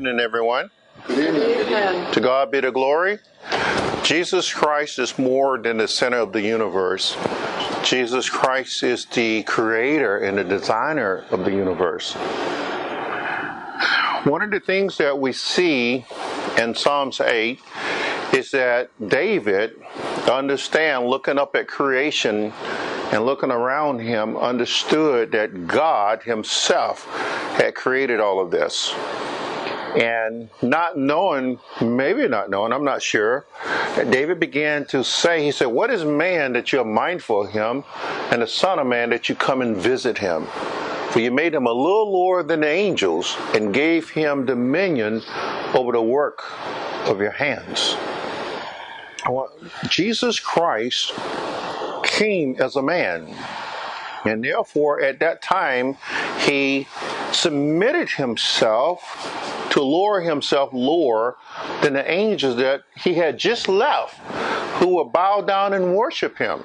evening, everyone. Good evening. To God be the glory. Jesus Christ is more than the center of the universe. Jesus Christ is the creator and the designer of the universe. One of the things that we see in Psalms 8 is that David looking up at creation and looking around him, understood that God himself had created all of this. And I'm not sure, David began to say, he said, "What is man that you are mindful of him, and the son of man that you come and visit him? For you made him a little lower than the angels and gave him dominion over the work of your hands." Jesus Christ came as a man, and therefore at that time he submitted himself to lower himself lower than the angels that he had just left, who would bow down and worship him.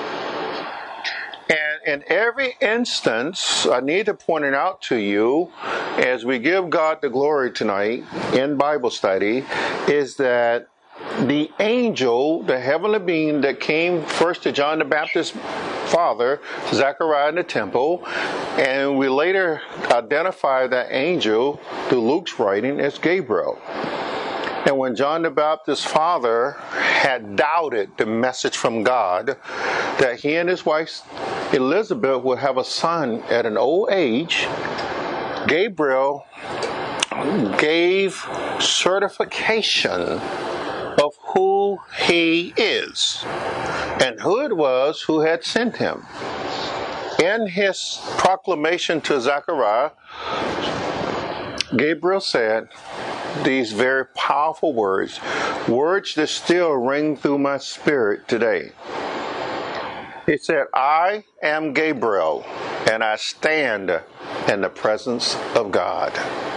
And in every instance, I need to point it out to you as we give God the glory tonight in Bible study, is that the angel, the heavenly being that came first to John the Baptist's father, Zechariah, in the temple, and we later identify that angel through Luke's writing as Gabriel. And when John the Baptist's father had doubted the message from God that he and his wife Elizabeth would have a son at an old age, Gabriel gave certification of who he is and who it was who had sent him. In his proclamation to Zechariah, Gabriel said these very powerful words that still ring through my spirit today. He said, "I am Gabriel, and I stand in the presence of God.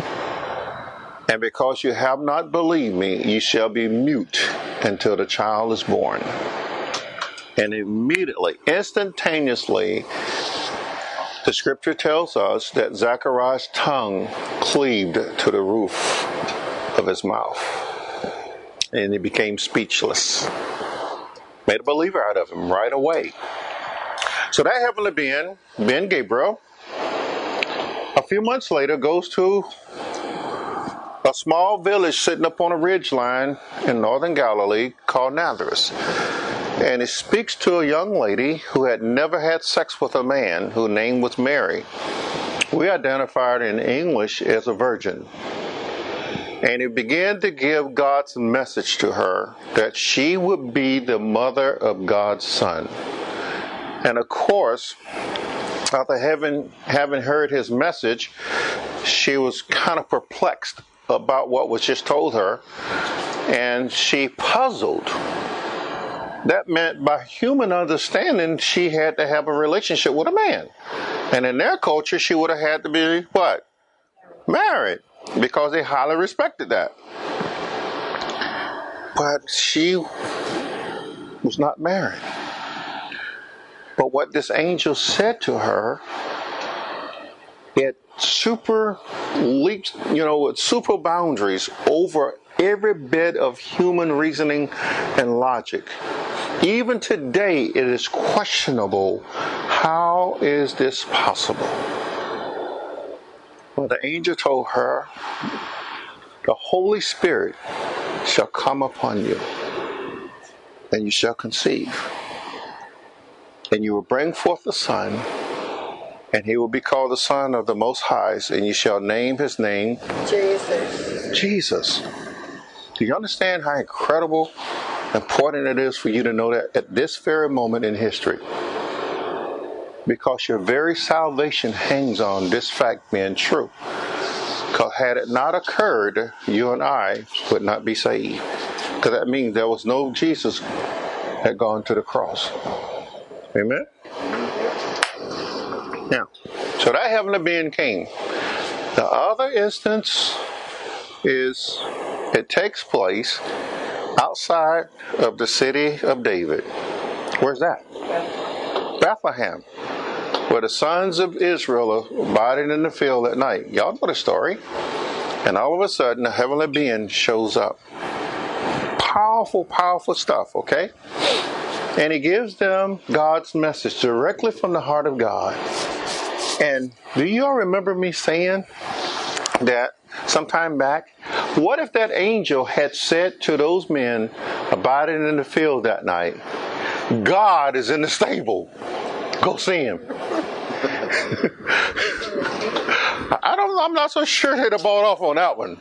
And because you have not believed me, you shall be mute until the child is born." And immediately, instantaneously, the scripture tells us that Zechariah's tongue cleaved to the roof of his mouth, and he became speechless. Made a believer out of him right away. So that heavenly being Gabriel, a few months later goes to a small village sitting up on a ridge line in northern Galilee called Nazareth. And he speaks to a young lady who had never had sex with a man, whose name was Mary. We identify her in English as a virgin. And he began to give God's message to her that she would be the mother of God's son. And of course, after having heard his message, she was kind of perplexed about what was just told her, and she puzzled. That meant by human understanding, she had to have a relationship with a man. And in their culture, she would have had to be, what? Married, because they highly respected that. But she was not married. But what this angel said to her, it super boundaries over every bit of human reasoning and logic. Even today, it is questionable, how is this possible? Well, the angel told her, "The Holy Spirit shall come upon you, and you shall conceive, and you will bring forth a son, and he will be called the Son of the Most High, and you shall name his name Jesus." Do you understand how incredible, important it is for you to know that at this very moment in history? Because your very salvation hangs on this fact being true. Because had it not occurred, you and I would not be saved. Because that means there was no Jesus had gone to the cross. Amen? Now, so that heavenly being came. The other instance is it takes place outside of the city of David. Where's that? Bethlehem, where the sons of Israel are abiding in the field at night. Y'all know the story. And all of a sudden, a heavenly being shows up. Powerful, powerful stuff, okay? And he gives them God's message directly from the heart of God. And do you all remember me saying that sometime back? What if that angel had said to those men abiding in the field that night, God is in the stable. Go see him. I'm not so sure they'd have bought off on that one.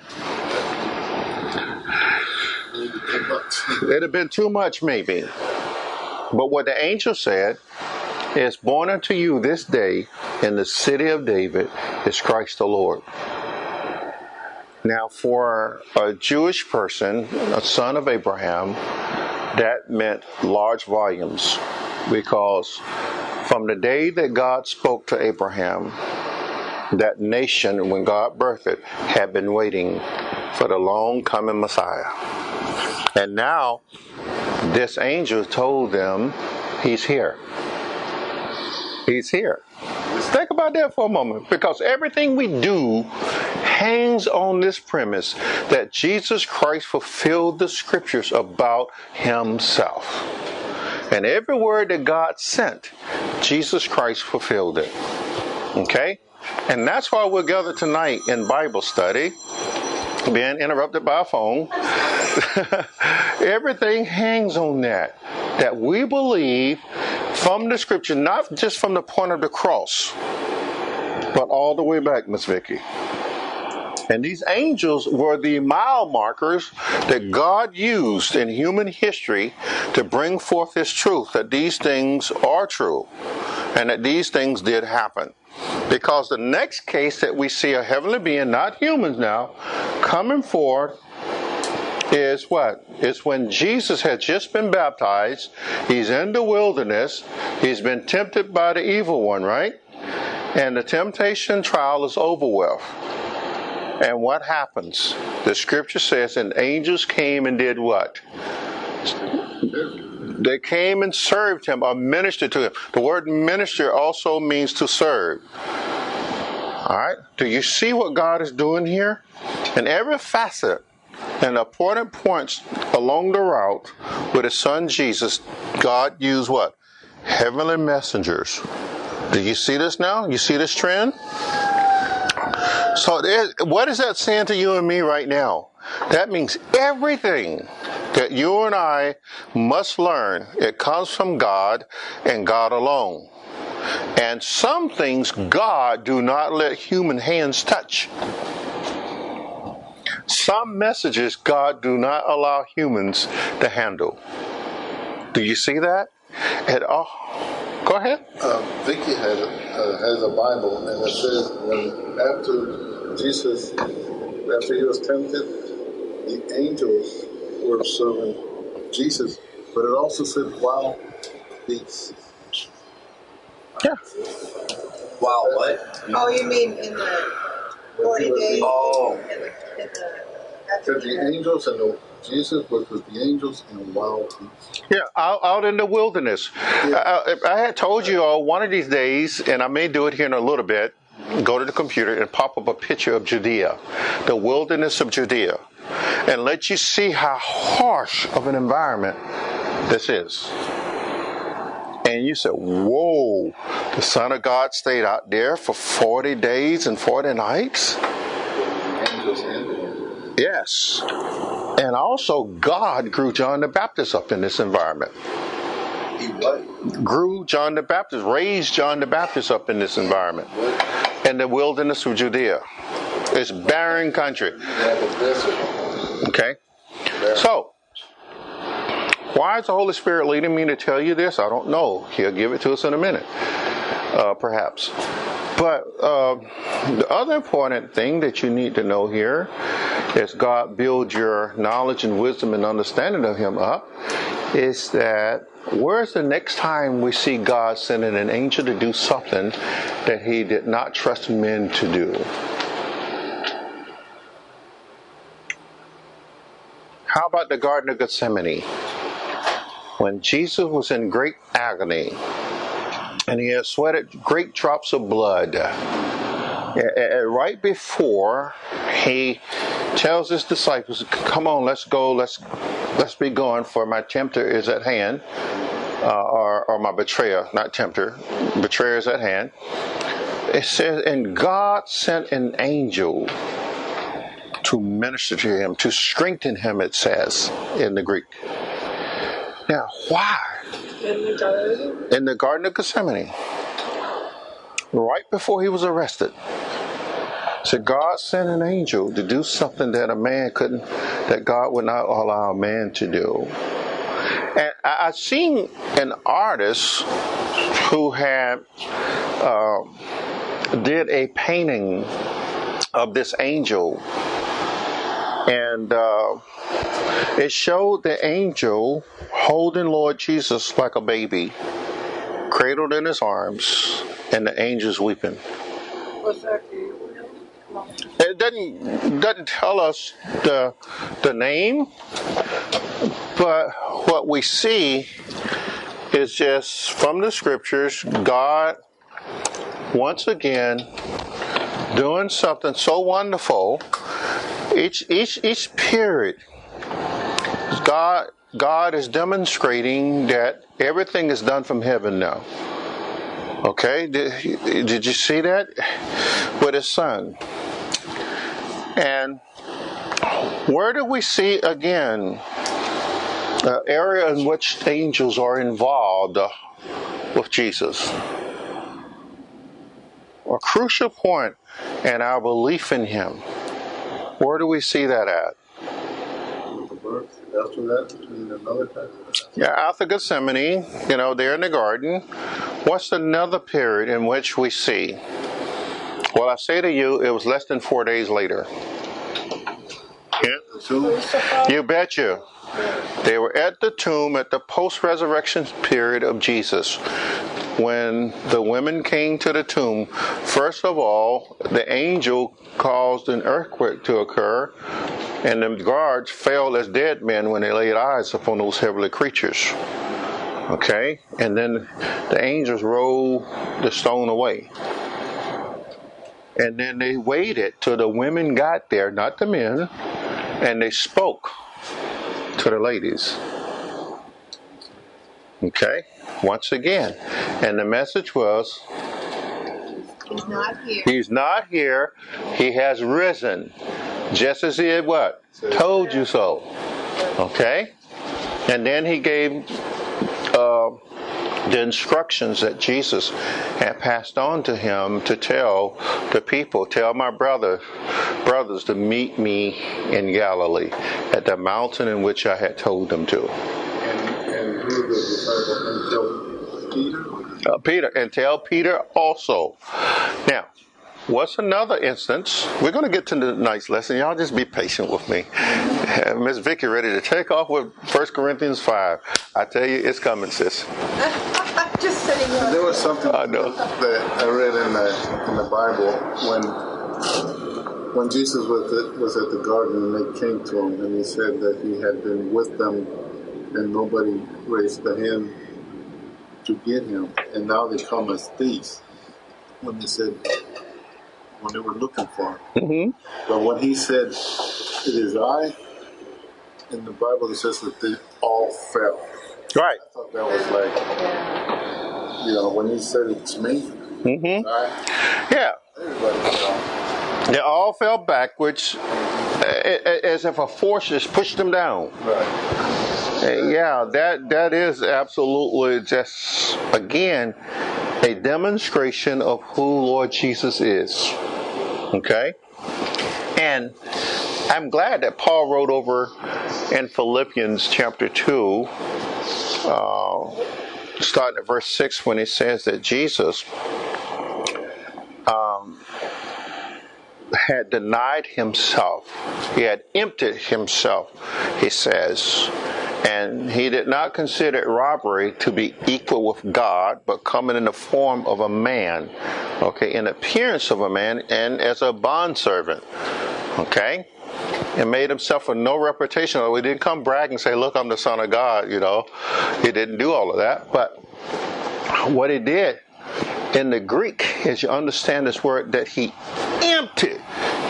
It'd have been too much, maybe. But what the angel said is, born unto you this day in the city of David is Christ the Lord. Now, for a Jewish person, a son of Abraham, that meant large volumes, because from the day that God spoke to Abraham, that nation, when God birthed it, had been waiting for the long coming Messiah. And now, this angel told them, he's here. He's here. Think about that for a moment, because everything we do hangs on this premise that Jesus Christ fulfilled the scriptures about himself. And every word that God sent, Jesus Christ fulfilled it. Okay? And that's why we're gathered tonight in Bible study, being interrupted by a phone. Everything hangs on that we believe from the scripture, not just from the point of the cross, but all the way back, Miss Vicky. And these angels were the mile markers that God used in human history to bring forth his truth, that these things are true and that these things did happen. Because the next case that we see a heavenly being, not humans now, coming forth is what? It's when Jesus had just been baptized. He's in the wilderness. He's been tempted by the evil one, right? And the temptation trial is over with. And what happens? The scripture says, and angels came and did what? They came and served him, or ministered to him. The word minister also means to serve. All right? Do you see what God is doing here? In every facet and important points along the route with his son Jesus, God used what? Heavenly messengers. Do you see this now? You see this trend? So what is that saying to you and me right now? That means everything that you and I must learn, it comes from God and God alone. And some things God do not let human hands touch. Some messages God do not allow humans to handle. Do you see that? Go ahead. Vicky has a Bible, and it says after he was tempted, the angels were serving Jesus, but it also said wild beasts. Yeah. Wow, what? Oh, you mean in the 40 days? Oh. The angels and Jesus was with the angels and wild beasts. Yeah, out in the wilderness. Yeah. I had told you all one of these days, and I may do it here in a little bit, go to the computer and pop up a picture of Judea, the wilderness of Judea, and let you see how harsh of an environment this is. And you said, whoa, the Son of God stayed out there for 40 days and 40 nights? Yes. And also, God grew John the Baptist up in this environment. He what? Grew John the Baptist, raised John the Baptist up in this environment. In the wilderness of Judea. It's barren country. Okay? So, why is the Holy Spirit leading me to tell you this? I don't know. He'll give it to us in a minute. Perhaps. But the other important thing that you need to know here as God builds your knowledge and wisdom and understanding of him up is that where's the next time we see God sending an angel to do something that he did not trust men to do? How about the Garden of Gethsemane? When Jesus was in great agony and he had sweated great drops of blood, right before he tells his disciples, come on, let's go, let's be going, for my tempter is at hand, or my betrayer, not tempter, betrayer is at hand. It says, and God sent an angel to minister to him, to strengthen him, it says in the Greek. Now, why? In the garden? In the Garden of Gethsemane, right before he was arrested. So God sent an angel to do something that a man couldn't, that God would not allow a man to do. And I've seen an artist who had did a painting of this angel, and it showed the angel holding Lord Jesus like a baby, cradled in his arms, and the angel's weeping. Was that It doesn't tell us the name, but what we see is just from the scriptures, God once again doing something so wonderful. Each period, God is demonstrating that everything is done from heaven now. Okay, did you see that with his son? And where do we see again the area in which angels are involved with Jesus? A crucial point in our belief in him. Where do we see that at? After that, in another time. Yeah, after Gethsemane, they're in the garden. What's another period in which we see? Well, I say to you, it was less than 4 days later. Yeah. You betcha. They were at the tomb at the post-resurrection period of Jesus. When the women came to the tomb, first of all, the angel caused an earthquake to occur, and the guards fell as dead men when they laid eyes upon those heavenly creatures. Okay? And then the angels rolled the stone away. And then they waited till the women got there, not the men, and they spoke to the ladies. Okay? Once again. And the message was, He's not here. He's not here. He has risen. Just as he had what? Told you so. Okay? And then he gave the instructions that Jesus had passed on to him to tell the people, tell my brothers to meet me in Galilee at the mountain in which I had told them to. And who the disciple and tell Peter? Peter, and tell Peter also. Now, what's another instance? We're going to get to the next lesson. Y'all just be patient with me. Miss Vicky ready to take off with 1 Corinthians 5. I tell you, it's coming, sis. Just sitting there. There was something I know. that I read in the Bible when Jesus was at the garden and they came to him and he said that he had been with them and nobody raised a hand to get him, and now they come as thieves. When they were looking for him. Mm-hmm. But when he said, "It is I," in the Bible it says that they all fell. Right. I thought that was like, when he said it's me, Mm-hmm. yeah, everybody fell. They all fell backwards as if a force just pushed them down. Right. Yeah, that is absolutely just, again, a demonstration of who Lord Jesus is. Okay? And I'm glad that Paul wrote over in Philippians chapter 2, starting at verse 6, when he says that Jesus had denied himself. He had emptied himself, he says. And he did not consider it robbery to be equal with God, but coming in the form of a man, okay, in appearance of a man, and as a bondservant, okay, and made himself of no reputation. He didn't come brag and say, look, I'm the Son of God, He didn't do all of that. But what he did in the Greek is, you understand this word, that he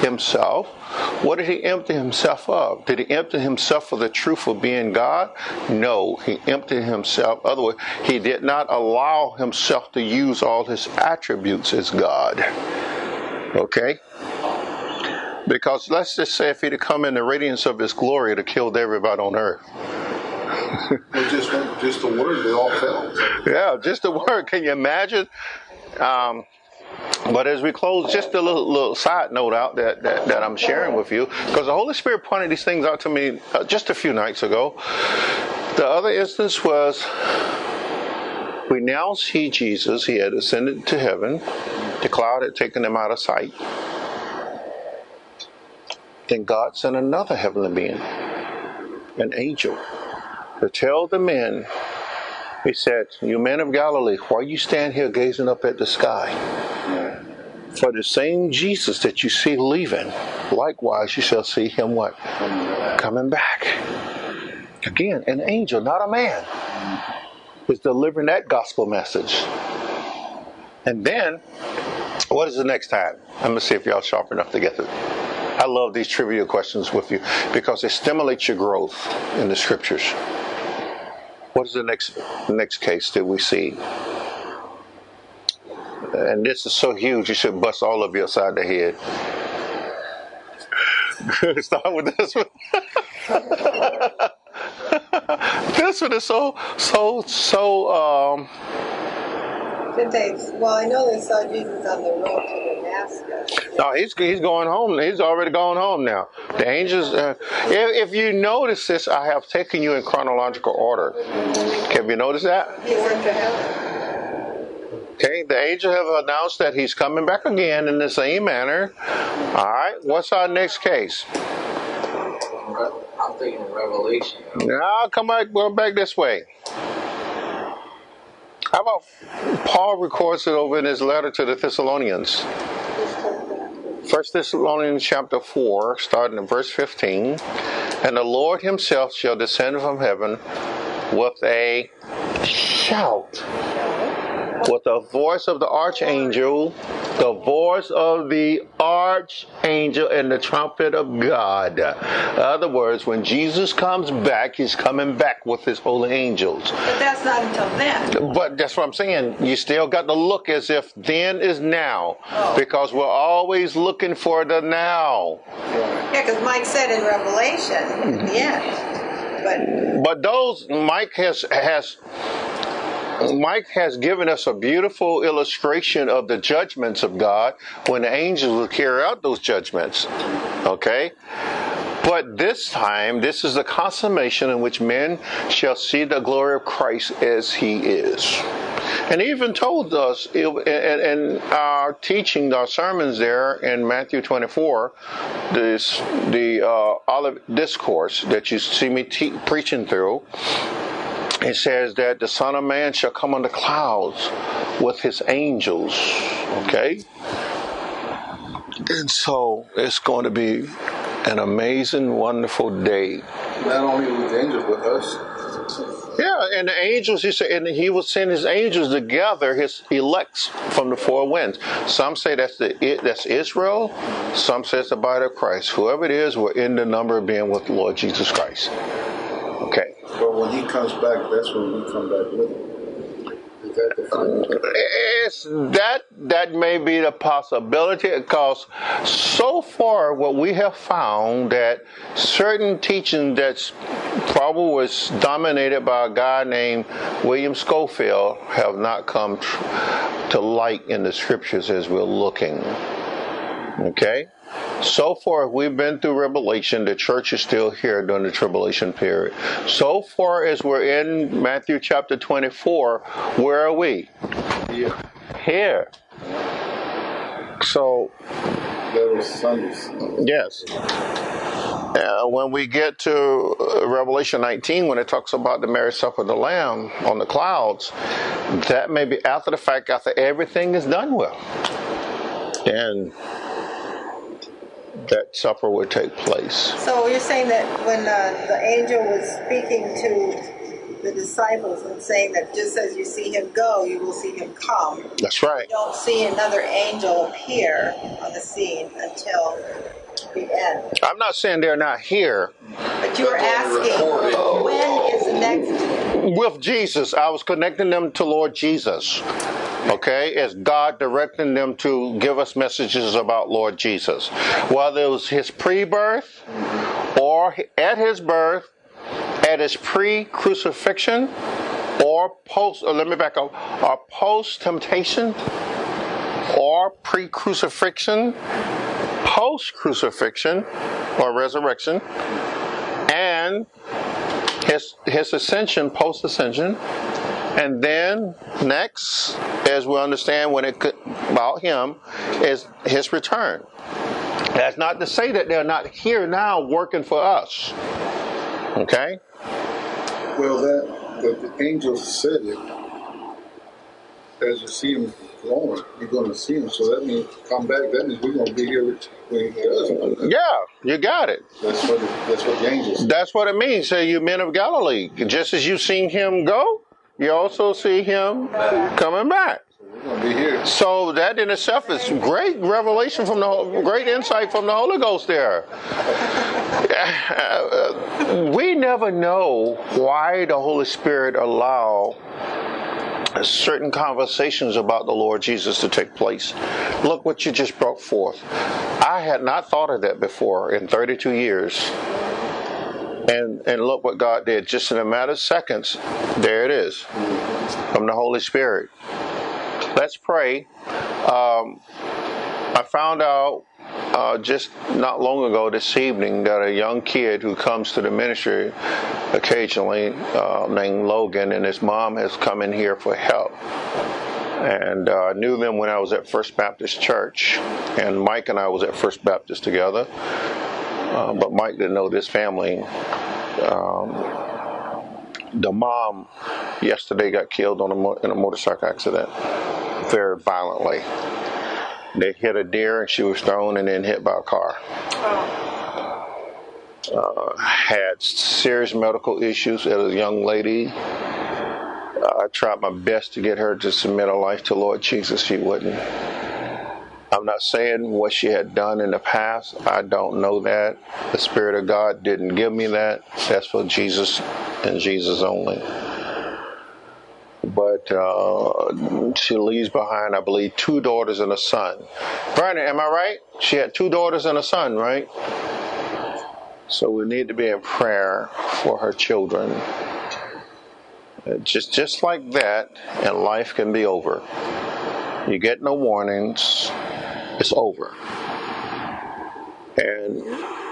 himself. What did he empty himself of? Did he empty himself of the truth of being God? No, he emptied himself. Otherwise, he did not allow himself to use all his attributes as God. Okay? Because let's just say if he'd have come in the radiance of his glory, it'd have killed everybody on earth. Well, just the word, they all fell. Yeah, just the word. Can you imagine? But as we close, just a little side note out that I'm sharing with you, because the Holy Spirit pointed these things out to me just a few nights ago. The other instance was, we now see Jesus. He had ascended to heaven. The cloud had taken him out of sight. Then God sent another heavenly being, an angel, to tell the men, he said, you men of Galilee, why you stand here gazing up at the sky? For the same Jesus that you see leaving, likewise you shall see him what? Coming back. Again, an angel, not a man, is delivering that gospel message. And then, what is the next time? I'm going to see if y'all sharp enough to get it. I love these trivia questions with you because they stimulate your growth in the scriptures. What is the next case that we see? And this is so huge, you should bust all of you upside the head. Start with this one. This one is so. Well, I know they saw Jesus on the road to Damascus. No, he's going home. He's already gone home now. The angels. If you notice this, I have taken you in chronological order. Have you noticed that? He went to heaven. Okay, the angel have announced that he's coming back again in the same manner. All right, what's our next case? I'm thinking Revelation. Now, go back this way. How about Paul records it over in his letter to the Thessalonians? 1 Thessalonians chapter 4, starting in verse 15. And the Lord himself shall descend from heaven with a shout, with the voice of the archangel, and the trumpet of God. In other words, when Jesus comes back, he's coming back with his holy angels. But that's not until then. But that's what I'm saying. You still got to look as if then is now. Because we're always looking for the now. Yeah, because Mike said in Revelation at the end. But those, Mike has given us a beautiful illustration of the judgments of God when the angels will carry out those judgments. Okay? But this time, this is the consummation in which men shall see the glory of Christ as he is. And he even told us in our teaching, our sermons there in Matthew 24, the Olivet Discourse that you see me preaching through. It says that the Son of Man shall come on the clouds with his angels. Okay? And so it's going to be an amazing, wonderful day. Not only with the angels, but us. Yeah, and the angels, he said, and he will send his angels to gather his elects from the four winds. Some say that's Israel. Some say it's the body of Christ. Whoever it is, we're in the number of being with the Lord Jesus Christ. Okay. But when he comes back, that's when we come back with him. Is that the final? That may be the possibility, because so far what we have found that certain teaching that's probably was dominated by a guy named William Scofield have not come to light in the scriptures as we're looking. Okay? So far, we've been through Revelation. The church is still here during the tribulation period. So far as we're in Matthew chapter 24, where are we? Here. So, There was Sundays. yes. When we get to Revelation 19, when it talks about the marriage supper of the Lamb on the clouds, that may be after the fact, after everything is done with. And that supper would take place. So you're saying that when the angel was speaking to the disciples and saying that just as you see him go, you will see him come. That's right. You don't see another angel appear on the scene until the end. I'm not saying they're not here. But you were asking, when is the next? With Jesus, I was connecting them to Lord Jesus. Okay, as God directing them to give us messages about Lord Jesus, whether it was his pre-birth or at his birth, at his pre-crucifixion, or post. Or let me back up. Or post-temptation, or pre-crucifixion, post-crucifixion, or resurrection, and his ascension, post-ascension. And then next, as we understand about him, is his return. That's not to say that they're not here now working for us. Okay? Well, the angel said it. As you see him going, you're going to see him. So that means come back. That means we're going to be here when he does come back. Yeah, you got it. That's what the angel said. That's what it means. So you men of Galilee, just as you've seen him go, you also see him coming back. We're going to be here. So that in itself is great revelation great insight from the Holy Ghost there. We never know why the Holy Spirit allow certain conversations about the Lord Jesus to take place. Look what you just brought forth. I had not thought of that before in 32 years. And look what God did. Just in a matter of seconds, there it is, from the Holy Spirit. Let's pray. I found out just not long ago this evening that a young kid who comes to the ministry occasionally named Logan, and his mom has come in here for help. And I knew them when I was at First Baptist Church, and Mike and I was at First Baptist together. But Mike didn't know this family. The mom yesterday got killed in a motorcycle accident, very violently. They hit a deer and she was thrown and then hit by a car. Had serious medical issues as a young lady. I tried my best to get her to submit her life to Lord Jesus. She wouldn't. I'm not saying what she had done in the past. I don't know that. The Spirit of God didn't give me that. That's for Jesus and Jesus only. But she leaves behind, I believe, 2 daughters and a son. Vernon, am I right? She had 2 daughters and a son, right? So we need to be in prayer for her children. Just like that, and life can be over. You get no warnings. It's over. And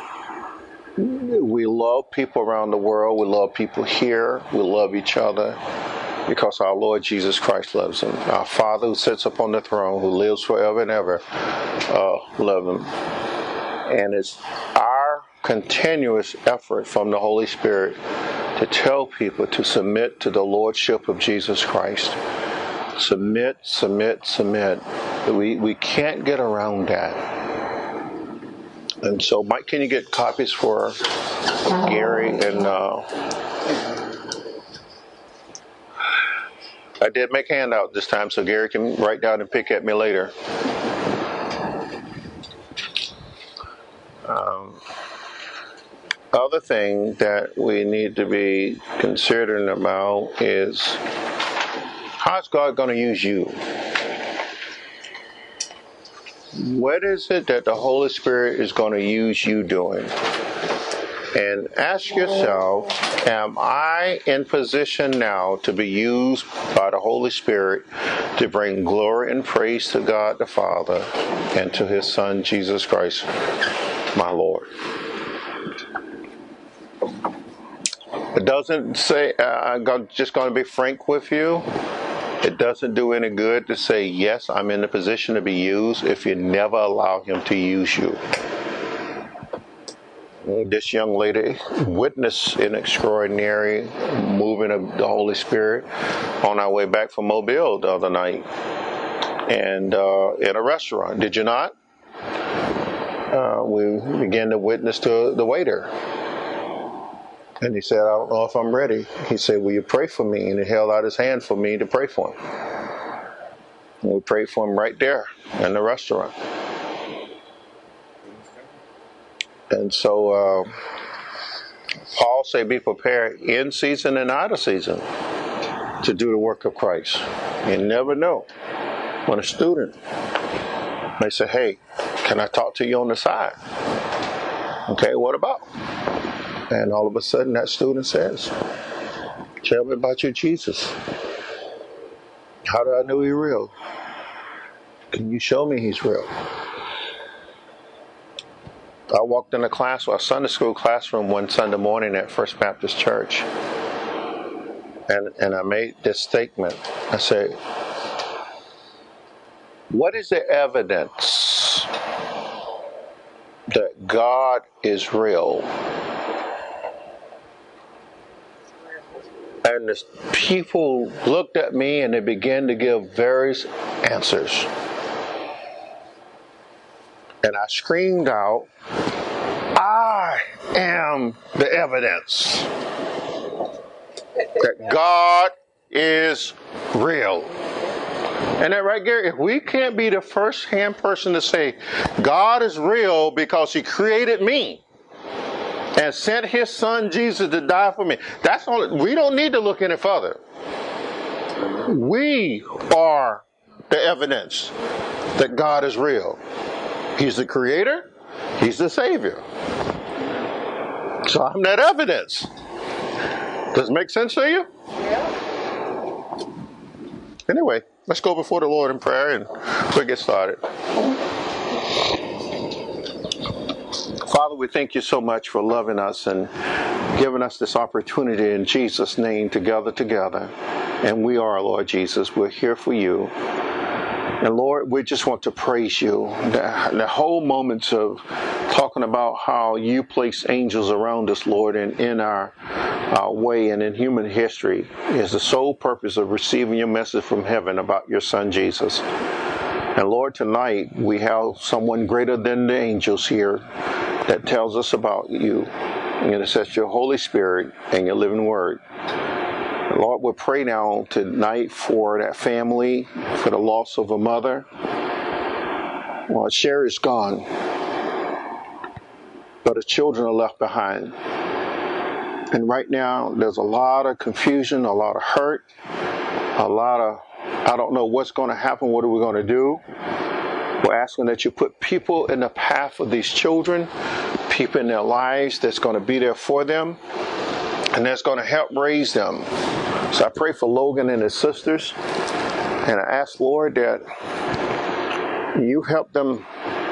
we love people around the world. We love people here. We love each other because our Lord Jesus Christ loves them. Our Father who sits upon the throne, who lives forever and ever, love them. And it's our continuous effort from the Holy Spirit to tell people to submit to the Lordship of Jesus Christ. Submit, submit, submit. We can't get around that. And so, Mike, can you get copies for Gary? And I did make a handout this time, so Gary can write down and pick at me later. Other thing that we need to be considering about is, how's God going to use you? What is it that the Holy Spirit is going to use you doing? And ask yourself, am I in position now to be used by the Holy Spirit to bring glory and praise to God the Father and to His Son, Jesus Christ, my Lord? It doesn't say, I'm just going to be frank with you. It doesn't do any good to say, yes, I'm in the position to be used if you never allow Him to use you. This young lady witnessed an extraordinary moving of the Holy Spirit on our way back from Mobile the other night, and in a restaurant. Did you not? We began to witness to the waiter. And he said, I don't know if I'm ready. He said, will you pray for me? And he held out his hand for me to pray for him. And we prayed for him right there in the restaurant. And so Paul said, be prepared in season and out of season to do the work of Christ. You never know when a student may say, hey, can I talk to you on the side? Okay, what about? And all of a sudden that student says, tell me about your Jesus. How do I know he's real? Can you show me he's real? I walked in a Sunday school classroom one Sunday morning at First Baptist Church. And I made this statement. I said, what is the evidence that God is real? And the people looked at me and they began to give various answers. And I screamed out, I am the evidence that God is real. And that right there, if we can't be the first-hand person to say, God is real because he created me and sent his son Jesus to die for me, that's all. We don't need to look any further. We are the evidence that God is real. He's the creator. He's the savior. So I'm that evidence. Does it make sense to you? Yeah. Anyway, let's go before the Lord in prayer and we'll get started. Father, we thank you so much for loving us and giving us this opportunity in Jesus' name to gather together. And we are, Lord Jesus. We're here for you. And Lord, we just want to praise you. The whole moments of talking about how you place angels around us, Lord, and in our way and in human history is the sole purpose of receiving your message from heaven about your son Jesus. And Lord, tonight we have someone greater than the angels here that tells us about you. And it says your Holy Spirit and your living word. Lord, we pray now tonight for that family, for the loss of a mother. Lord, Sherry's gone, but the children are left behind. And right now, there's a lot of confusion, a lot of hurt, a lot of, I don't know what's going to happen, what are we going to do? We're asking that you put people in the path of these children, people in their lives that's going to be there for them, and that's going to help raise them. So I pray for Logan and his sisters, and I ask, Lord, that you help them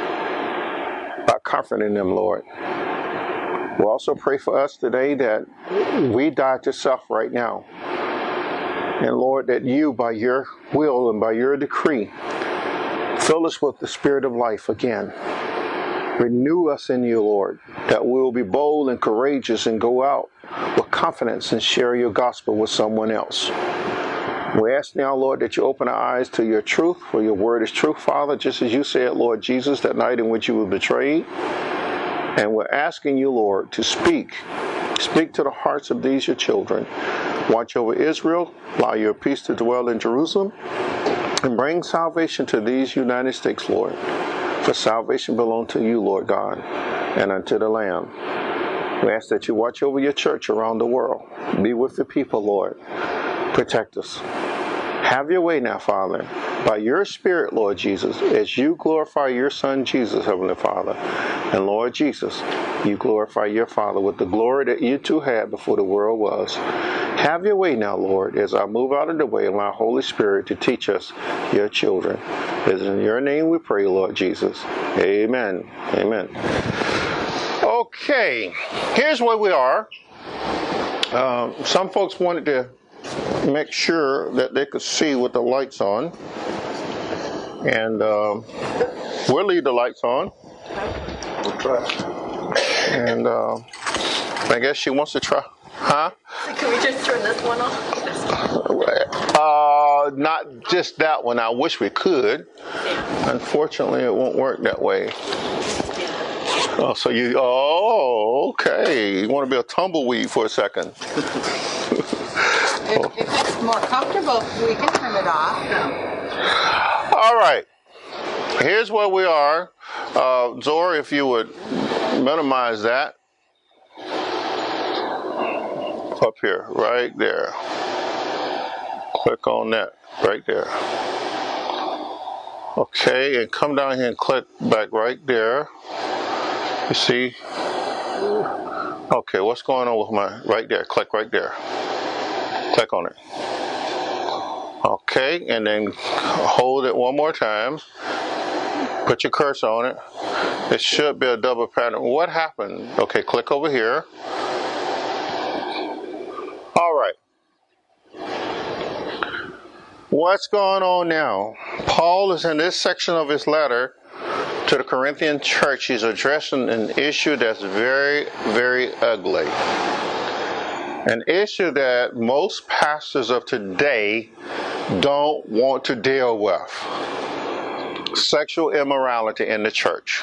by comforting them, Lord. We also pray for us today that we die to self right now. And Lord, that you, by your will and by your decree, fill us with the spirit of life again. Renew us in you, Lord, that we will be bold and courageous and go out with confidence and share your gospel with someone else. We ask now, Lord, that you open our eyes to your truth, for your word is truth, Father, just as you said, Lord Jesus, that night in which you were betrayed. And we're asking you, Lord, to speak to the hearts of these your children. Watch over Israel, allow your peace to dwell in Jerusalem, and bring salvation to these United States, Lord. For salvation belongs to you, Lord God, and unto the Lamb. We ask that you watch over your church around the world. Be with the people, Lord. Protect us. Have your way now, Father, by your Spirit, Lord Jesus, as you glorify your Son, Jesus, Heavenly Father. And Lord Jesus, you glorify your Father with the glory that you too had before the world was. Have your way now, Lord, as I move out of the way, allow Holy Spirit to teach us, your children. It is in your name we pray, Lord Jesus. Amen. Amen. Okay, here's where we are. Some folks wanted to make sure that they could see with the lights on. And we'll leave the lights on. We'll try. And I guess she wants to try. Huh? Can we just turn this one off? Not just that one. I wish we could. Unfortunately, it won't work that way. Oh, so you, Okay, you want to be a tumbleweed for a second. If it's more comfortable, we can turn it off. All right. Here's where we are. Zora, if you would minimize that. Up here, right there. Click on that, right there. Okay, and come down here and click back right there. You see? Okay, what's going on with my, right there, click right there. Click on it. Okay, and then hold it one more time. Put your cursor on it. It should be a double pattern. What happened? Okay, click over here. All right. What's going on now? Paul is in this section of his letter to the Corinthian church. He's addressing an issue that's very, very ugly. An issue that most pastors of today don't want to deal with. Sexual immorality in the church.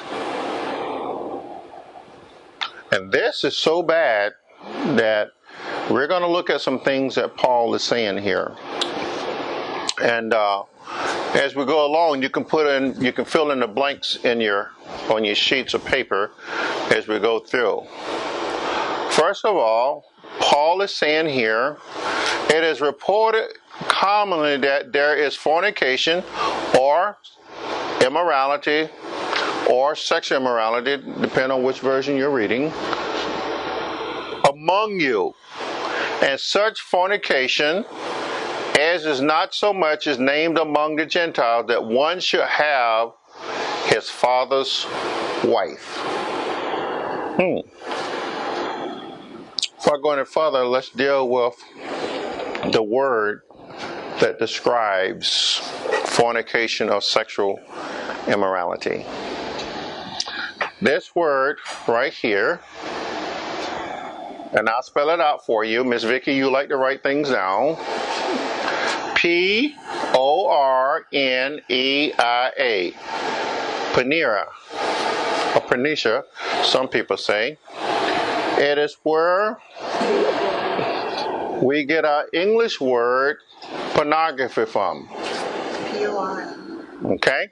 And this is so bad that we're going to look at some things that Paul is saying here. And as we go along, you can fill in the blanks on your sheets of paper as we go through. First of all, Paul is saying here, it is reported commonly that there is fornication or immorality or sexual immorality, depending on which version you're reading, among you. And such fornication as is not so much as named among the Gentiles, that one should have his father's wife. Before going any further, let's deal with the word that describes fornication or sexual immorality. This word right here, and I'll spell it out for you. Miss Vicky, you like to write things down. Porneia. Panera, or Pernicia, some people say. It is where we get our English word pornography from. Okay?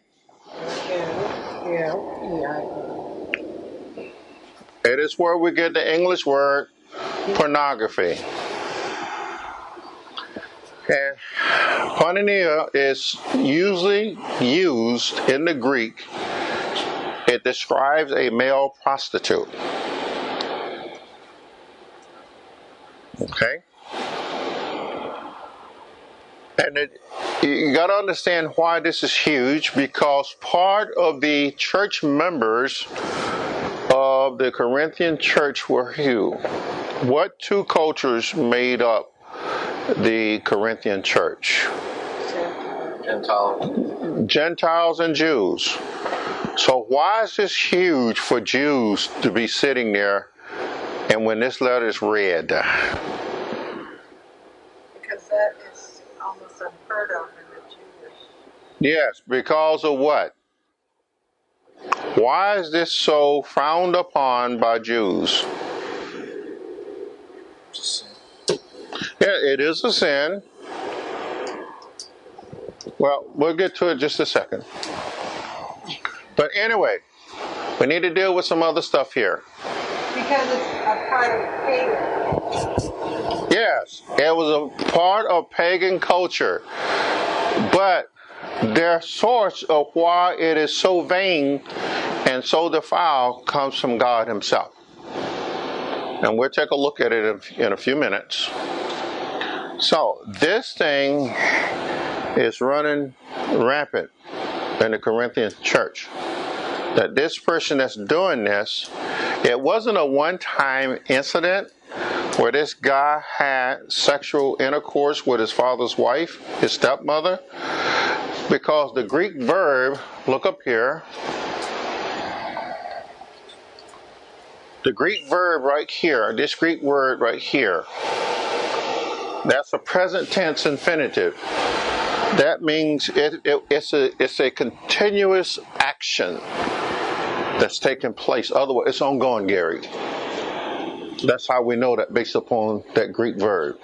It is where we get the English word pornography. And porneia is usually used in the Greek. It describes a male prostitute. Okay? And you got to understand why this is huge, because part of the church members of the Corinthian church were who? What two cultures made up the Corinthian church? Gentiles and Jews. So why is this huge for Jews to be sitting there and when this letter is read? Because that is almost unheard of in the Jewish. Yes, because of what? Why is this so frowned upon by Jews? Yeah, it is a sin. Well, we'll get to it in just a second. But anyway, we need to deal with some other stuff here. Because it's a part of pagan. Yes, it was a part of pagan culture. But their source of why it is so vain and so defiled comes from God himself. And we'll take a look at it in a few minutes. So this thing is running rampant in the Corinthian church. That this person that's doing this, it wasn't a one-time incident where this guy had sexual intercourse with his father's wife, his stepmother, because the Greek verb, look up here, the Greek verb right here, this Greek word right here, that's a present tense infinitive. That means it's a continuous action that's taking place. Otherwise, it's ongoing, Gary. That's how we know that based upon that Greek verb.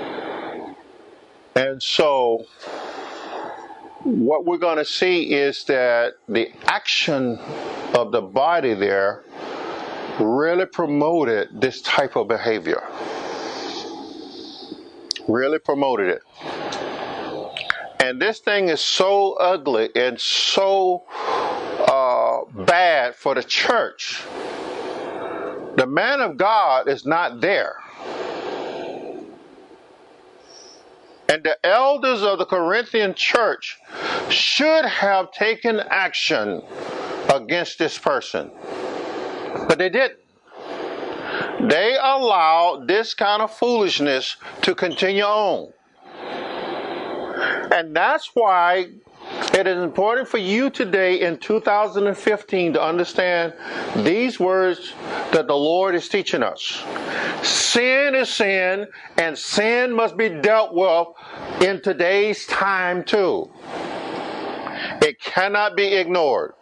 And so what we're going to see is that the action of the body there really promoted this type of behavior. Really promoted it. And this thing is so ugly and so bad for the church. The man of God is not there. And the elders of the Corinthian church should have taken action against this person. But they didn't. They allowed this kind of foolishness to continue on. And that's why it is important for you today in 2015 to understand these words that the Lord is teaching us. Sin is sin, and sin must be dealt with in today's time too. It cannot be ignored.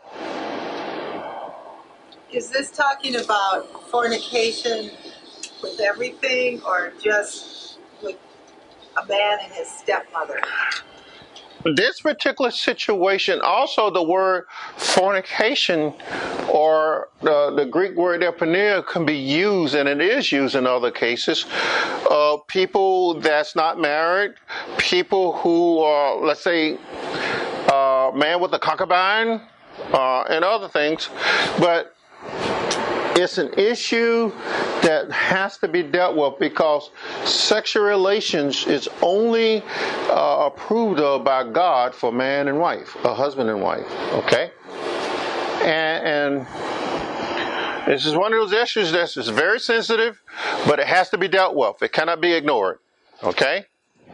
Is this talking about fornication with everything or just with a man and his stepmother? This particular situation, also the word fornication, or the Greek word epinea, can be used, and it is used in other cases, people that's not married, people who are, let's say, man with a concubine, and other things. But it's an issue that has to be dealt with because sexual relations is only approved of by God for man and wife, a husband and wife, okay? And this is one of those issues that's very sensitive, but it has to be dealt with. It cannot be ignored, okay?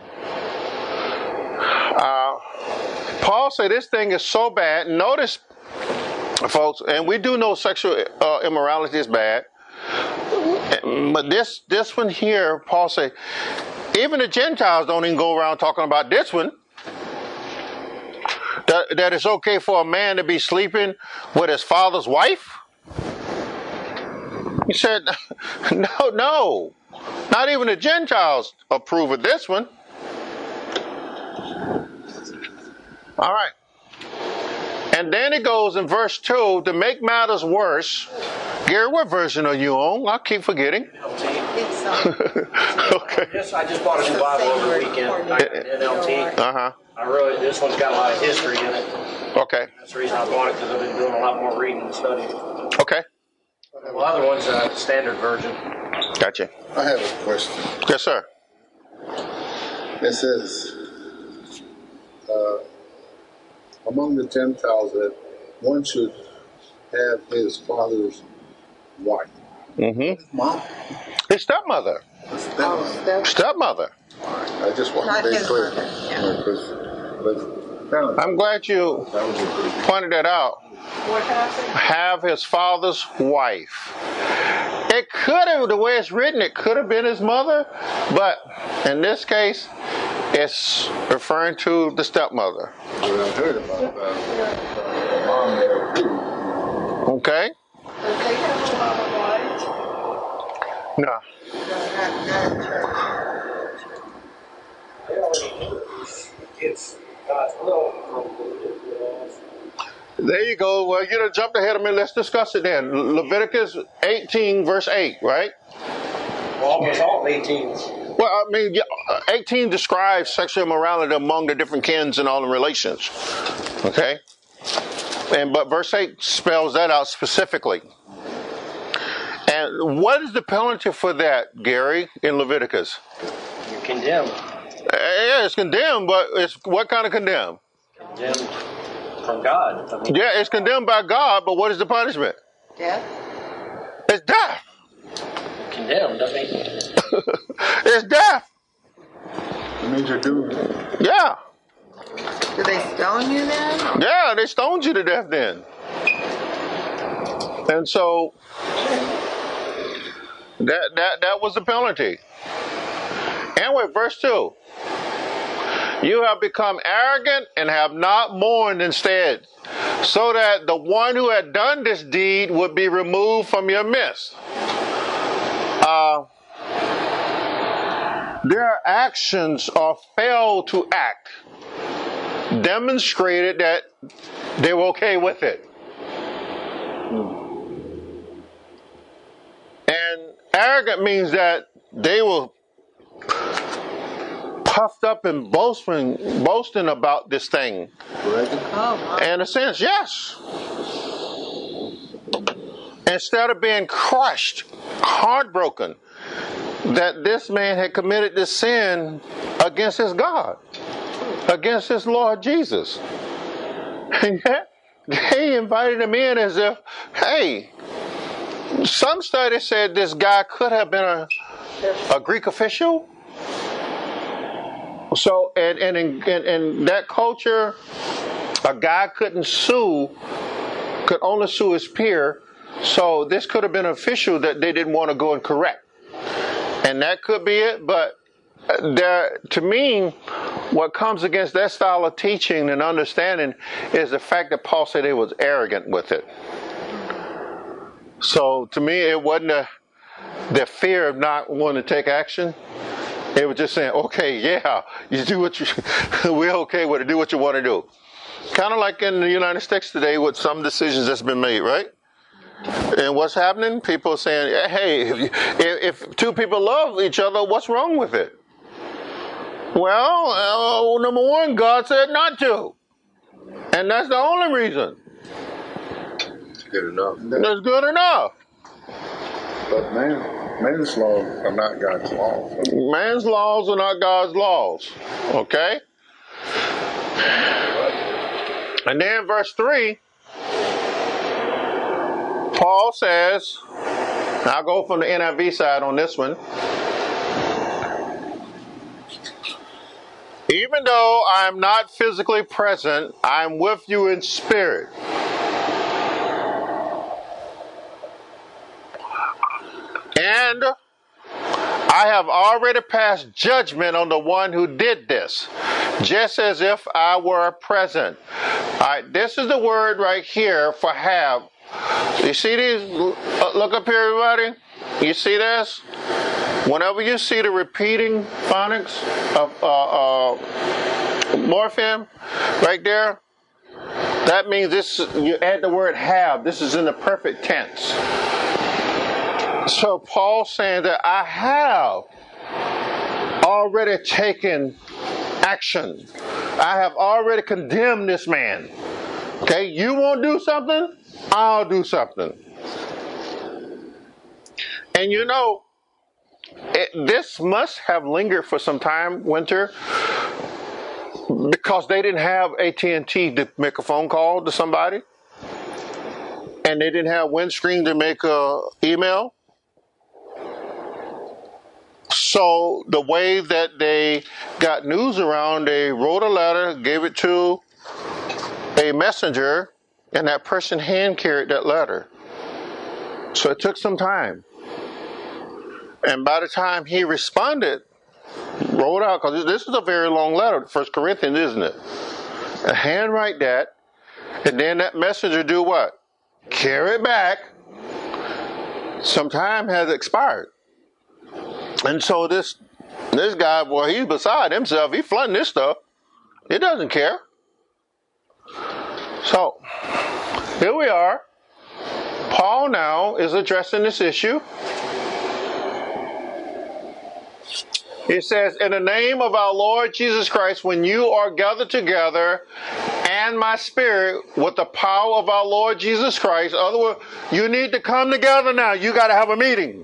Paul said this thing is so bad. Notice, folks, and we do know sexual immorality is bad, but this one here, Paul said, even the Gentiles don't even go around talking about this one. That it's okay for a man to be sleeping with his father's wife? He said, no, not even the Gentiles approve of this one. All right. And then it goes in verse 2, to make matters worse. Gary, what version are you on? I keep forgetting. Okay. I just bought a new Bible over the weekend. NLT. Uh-huh. This one's got a lot of history in it. Okay. That's the reason I bought it, because I've been doing a lot more reading and studying. Okay. Well, other one's the standard version. Gotcha. I have a question. Yes, sir. It says, among the Gentiles, that one should have his father's wife. Mm-hmm. Mom? His stepmother. Stepmother. I just want Not to be his clear. mother, But I'm glad you pointed that out. What happened? Have his father's wife. It could have, the way it's written, it could have been his mother, but in this case, it's referring to the stepmother. I heard about that. Mom there too. Okay? Does they have a lot of wives? No. No, not in church. It's God's will. There you go. Well, you done jumped ahead of me. Let's discuss it then. Leviticus 18, verse 8, right? Well, almost all 18s. Well, I mean, 18 describes sexual immorality among the different kins and all the relations. Okay? But verse 8 spells that out specifically. And what is the penalty for that, Gary, in Leviticus? You're condemned. Yeah, it's condemned, but it's what kind of condemned? Condemned from God. I mean, Yeah, it's condemned by God, but what is the punishment? Death? It's death. condemned. I mean, It's death. It means you're doomed. Yeah. Do they stone you then? Yeah, they stoned you to death then. And so that was the penalty. Anyway, verse 2. You have become arrogant and have not mourned instead, so that the one who had done this deed would be removed from your midst. their actions or failed to act demonstrated that they were okay with it. And arrogant means that they were puffed up and boasting about this thing. In a sense, yes. Instead of being crushed, heartbroken, that this man had committed this sin against his God, against his Lord Jesus. And yet, they invited him in as if, hey, some studies said this guy could have been a Greek official. So, and in that culture, a guy could only sue his peer. So this could have been an official that they didn't want to go and correct. And that could be it, but to me, what comes against that style of teaching and understanding is the fact that Paul said he was arrogant with it. So to me, it wasn't the fear of not wanting to take action. It was just saying, okay, yeah, you do what we're okay with it, do what you want to do. Kind of like in the United States today with some decisions that's been made, right? And what's happening? People are saying, hey, if two people love each other, what's wrong with it? Well, number one, God said not to. And that's the only reason. Good enough. That's good enough. But man's laws are not God's laws. Man's laws are not God's laws. Okay? And then verse 3, Paul says, I'll go from the NIV side on this one. Even though I am not physically present, I am with you in spirit. And I have already passed judgment on the one who did this, just as if I were present. All right, this is the word right here for have. You see these? Look up here, everybody. You see this? Whenever you see the repeating phonics of morpheme right there, that means this. You add the word have. This is in the perfect tense. So Paul's saying that I have already taken action. I have already condemned this man. Okay, you won't do something? I'll do something. And you know, this must have lingered for some time, Winter, because they didn't have AT&T to make a phone call to somebody, and they didn't have Windscreen to make a email. So the way that they got news around, they wrote a letter, gave it to a messenger, and that person hand carried that letter. So it took some time. And by the time he responded, wrote out, because this is a very long letter, 1 Corinthians, isn't it? And handwrite that, and then that messenger do what? Carry it back. Some time has expired. And so this guy, boy, he's beside himself. He's flooding this stuff. He doesn't care. So, here we are. Paul now is addressing this issue. It says, in the name of our Lord Jesus Christ, when you are gathered together, and my spirit, with the power of our Lord Jesus Christ, in other words, you need to come together now. You got to have a meeting.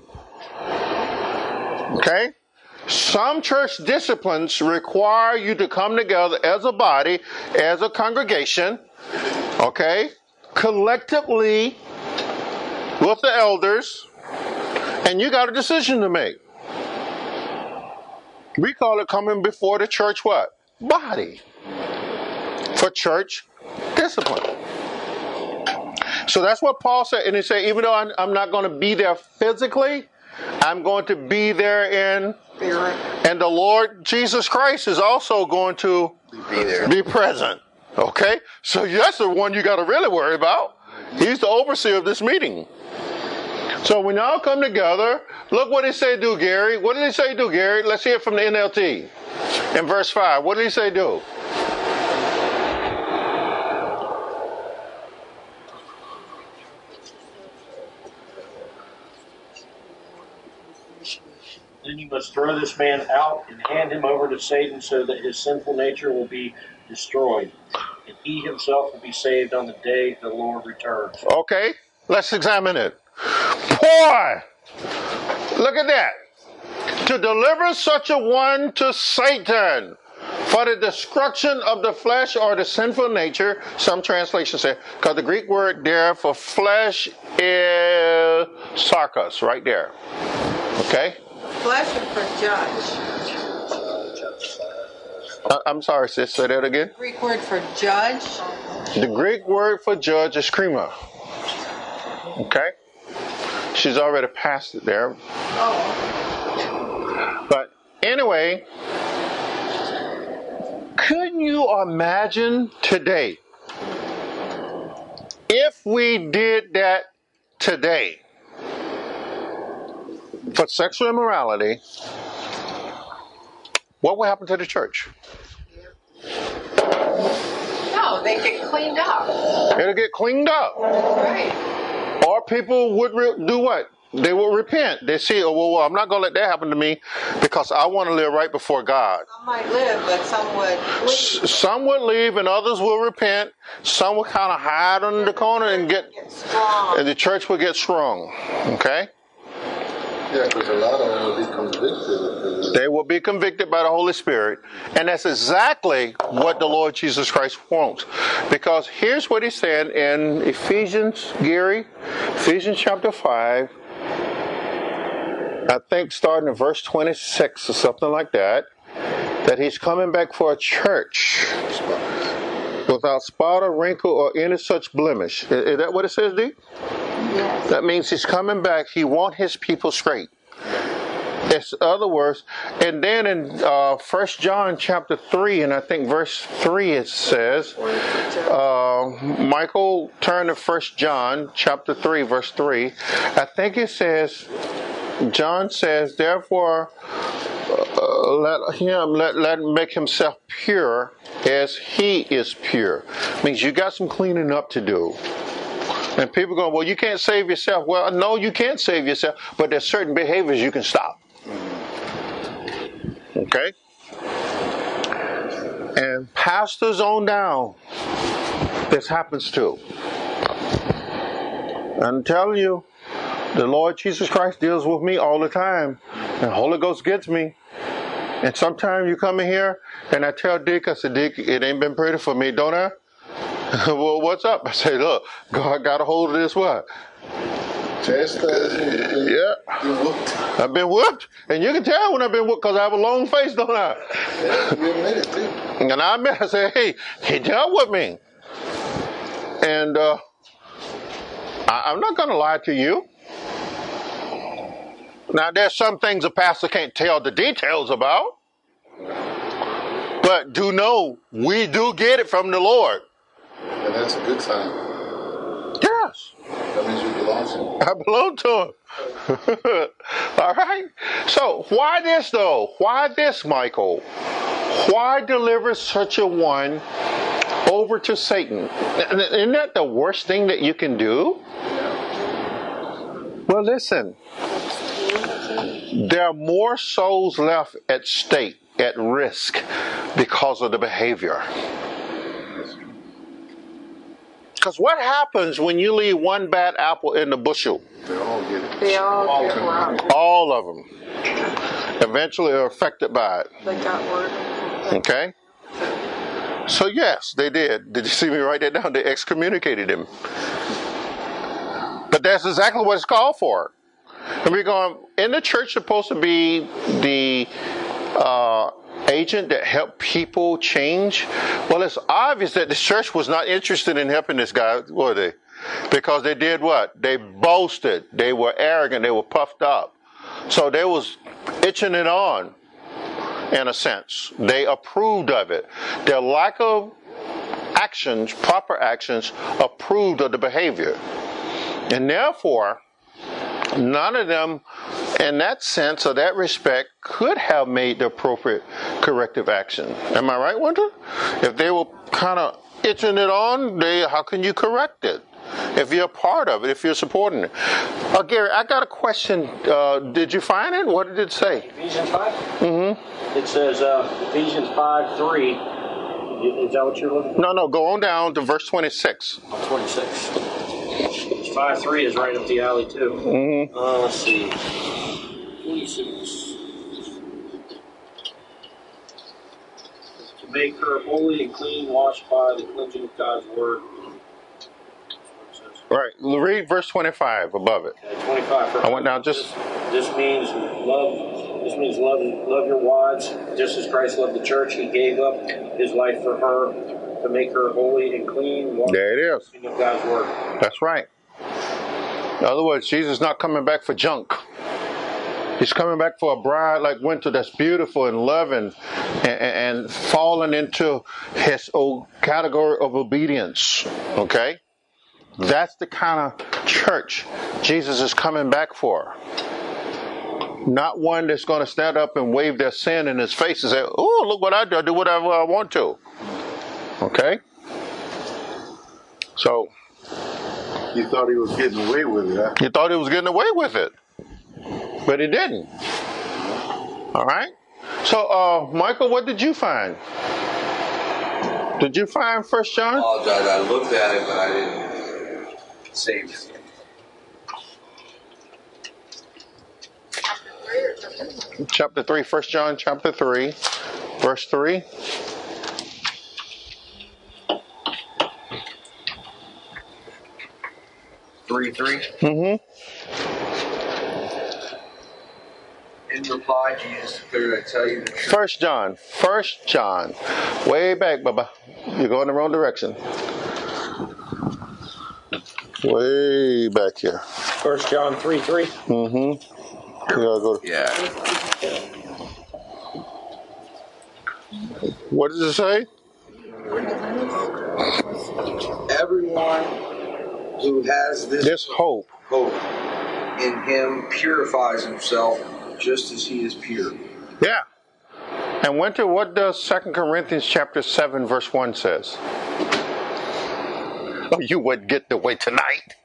Okay? Some church disciplines require you to come together as a body, as a congregation, okay, collectively with the elders, and you got a decision to make. We call it coming before the church what? Body. For church discipline. So that's what Paul said. And he said, even though I'm not going to be there physically, I'm going to be there in spirit. And the Lord Jesus Christ is also going to be present. Okay? So that's the one you got to really worry about. He's the overseer of this meeting. So when y'all come together, look what he say do, Gary. What did he say do, Gary? Let's hear it from the NLT. In verse 5, what did he say do? Then you must throw this man out and hand him over to Satan so that his sinful nature will be destroyed, and he himself will be saved on the day the Lord returns. Okay, let's examine it. Boy, look at that. To deliver such a one to Satan for the destruction of the flesh or the sinful nature, some translations say, because the Greek word there for flesh is sarkos, right there. Okay? Flesh and for judge. I'm sorry, sis, say that again. Greek word for judge. The Greek word for judge is krima. Okay? She's already passed it there. Oh. But anyway, couldn't you imagine today if we did that today for sexual immorality? What would happen to the church? No, they get cleaned up. It'll get cleaned up. Right. Or people would do what? They will repent. They see, oh, well, I'm not going to let that happen to me because I want to live right before God. Some might live, but some would leave. Some would leave and others will repent. Some will kind of hide under the corner and get strong. And the church will get strong. Okay? Yeah, because a lot of them will be convicted. They will be convicted by the Holy Spirit. And that's exactly what the Lord Jesus Christ wants. Because here's what he said in Ephesians, Gary, Ephesians chapter 5, I think starting in verse 26 or something like that, that he's coming back for a church without spot or wrinkle or any such blemish. Is that what it says, D? Yes. That means he's coming back. He wants his people straight. In other words, and then in 1 John chapter 3, and I think verse 3 it says, Michael, turn to 1 John chapter 3, verse 3. I think it says, John says, therefore, let him make himself pure as he is pure. Means you got some cleaning up to do. And people go, well, you can't save yourself. Well, no, you can't save yourself, but there's certain behaviors you can stop. Okay? And pastors on down, this happens too. I'm telling you, the Lord Jesus Christ deals with me all the time. And the Holy Ghost gets me. And sometimes you come in here and I tell Dick, I said, Dick, it ain't been pretty for me, don't I? Well, what's up? I say, look, God got a hold of this what? Yeah. I've been whooped. And you can tell when I've been whooped because I have a long face, don't I? Yeah, you admit it too. And I admit, I say, hey, he dealt with me. And I'm not going to lie to you. Now, there's some things a pastor can't tell the details about. But do know, we do get it from the Lord. And that's a good sign. Yes. That means you belong to him. I belong to him. All right. So why this though? Why this, Michael? Why deliver such a one over to Satan? Isn't that the worst thing that you can do? Well, listen. There are more souls left at stake, at risk, because of the behavior. Because what happens when you leave one bad apple in the bushel? They all get it. They all get one. All of them. Eventually are affected by it. They got word. Okay? So yes, they did. Did you see me write that down? They excommunicated him. But that's exactly what it's called for. And we're going, in the church supposed to be the agent that helped people change? Well, it's obvious that the church was not interested in helping this guy, were they? Because they did what? They boasted. They were arrogant. They were puffed up. So they was itching it on, in a sense. They approved of it. Their lack of actions, proper actions, approved of the behavior. And therefore, None of them, in that sense or that respect, could have made the appropriate corrective action. Am I right, Winter? If they were kind of itching it on, how can you correct it? If you're a part of it, if you're supporting it. Gary, I got a question. Did you find it? What did it say? Ephesians 5? Mm-hmm. It says Ephesians 5:3. Is that what you're looking for? No, go on down to verse 26. 26. 5:3 is right up the alley, too. Mm-hmm. Let's see. Ephesians. To make her holy and clean, washed by the cleansing of God's word. Right. Read verse 25 above it. Okay, 25. I went down just. This means love. This means love your wives, just as Christ loved the church. He gave up his life for her to make her holy and clean. There it is. Of God's word. That's right. In other words, Jesus is not coming back for junk. He's coming back for a bride like Winter that's beautiful and loving and falling into his old category of obedience. Okay? That's the kind of church Jesus is coming back for. Not one that's going to stand up and wave their sin in his face and say, oh, look what I do. I do whatever I want to. Okay? So. You thought he was getting away with it, huh? You thought he was getting away with it. But he didn't. All right? So, Michael, what did you find? Did you find 1 John? I apologize. I looked at it, but I didn't save it. Chapter 3, 1 John chapter 3, verse 3. Mm-hmm. In reply, Jesus declared, I tell you the truth. 1 John. Way back, Bubba. You're going the wrong direction. Way back here. 1 John 3:3. Mm-hmm. You gotta go. Yeah. What does it say? Everyone who has This hope in him purifies himself just as he is pure. Yeah. And Winter, what does 2 Corinthians chapter 7 verse 1 says? Oh, you wouldn't get the way tonight.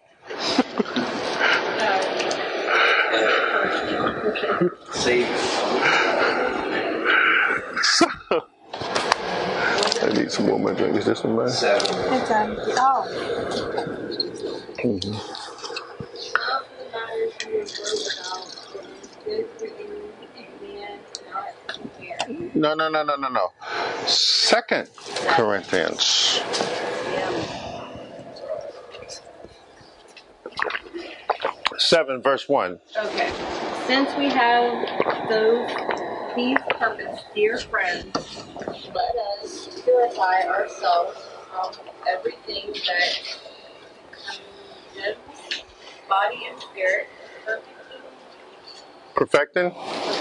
I need some more of my drink. Is this one mine? 7. It's empty. Oh. Mm-hmm. No. 2 Corinthians. Yeah. 7 verse 1. Okay. Since we have these purpose, dear friends, let us purify ourselves from everything that condemns body and spirit, Perfecting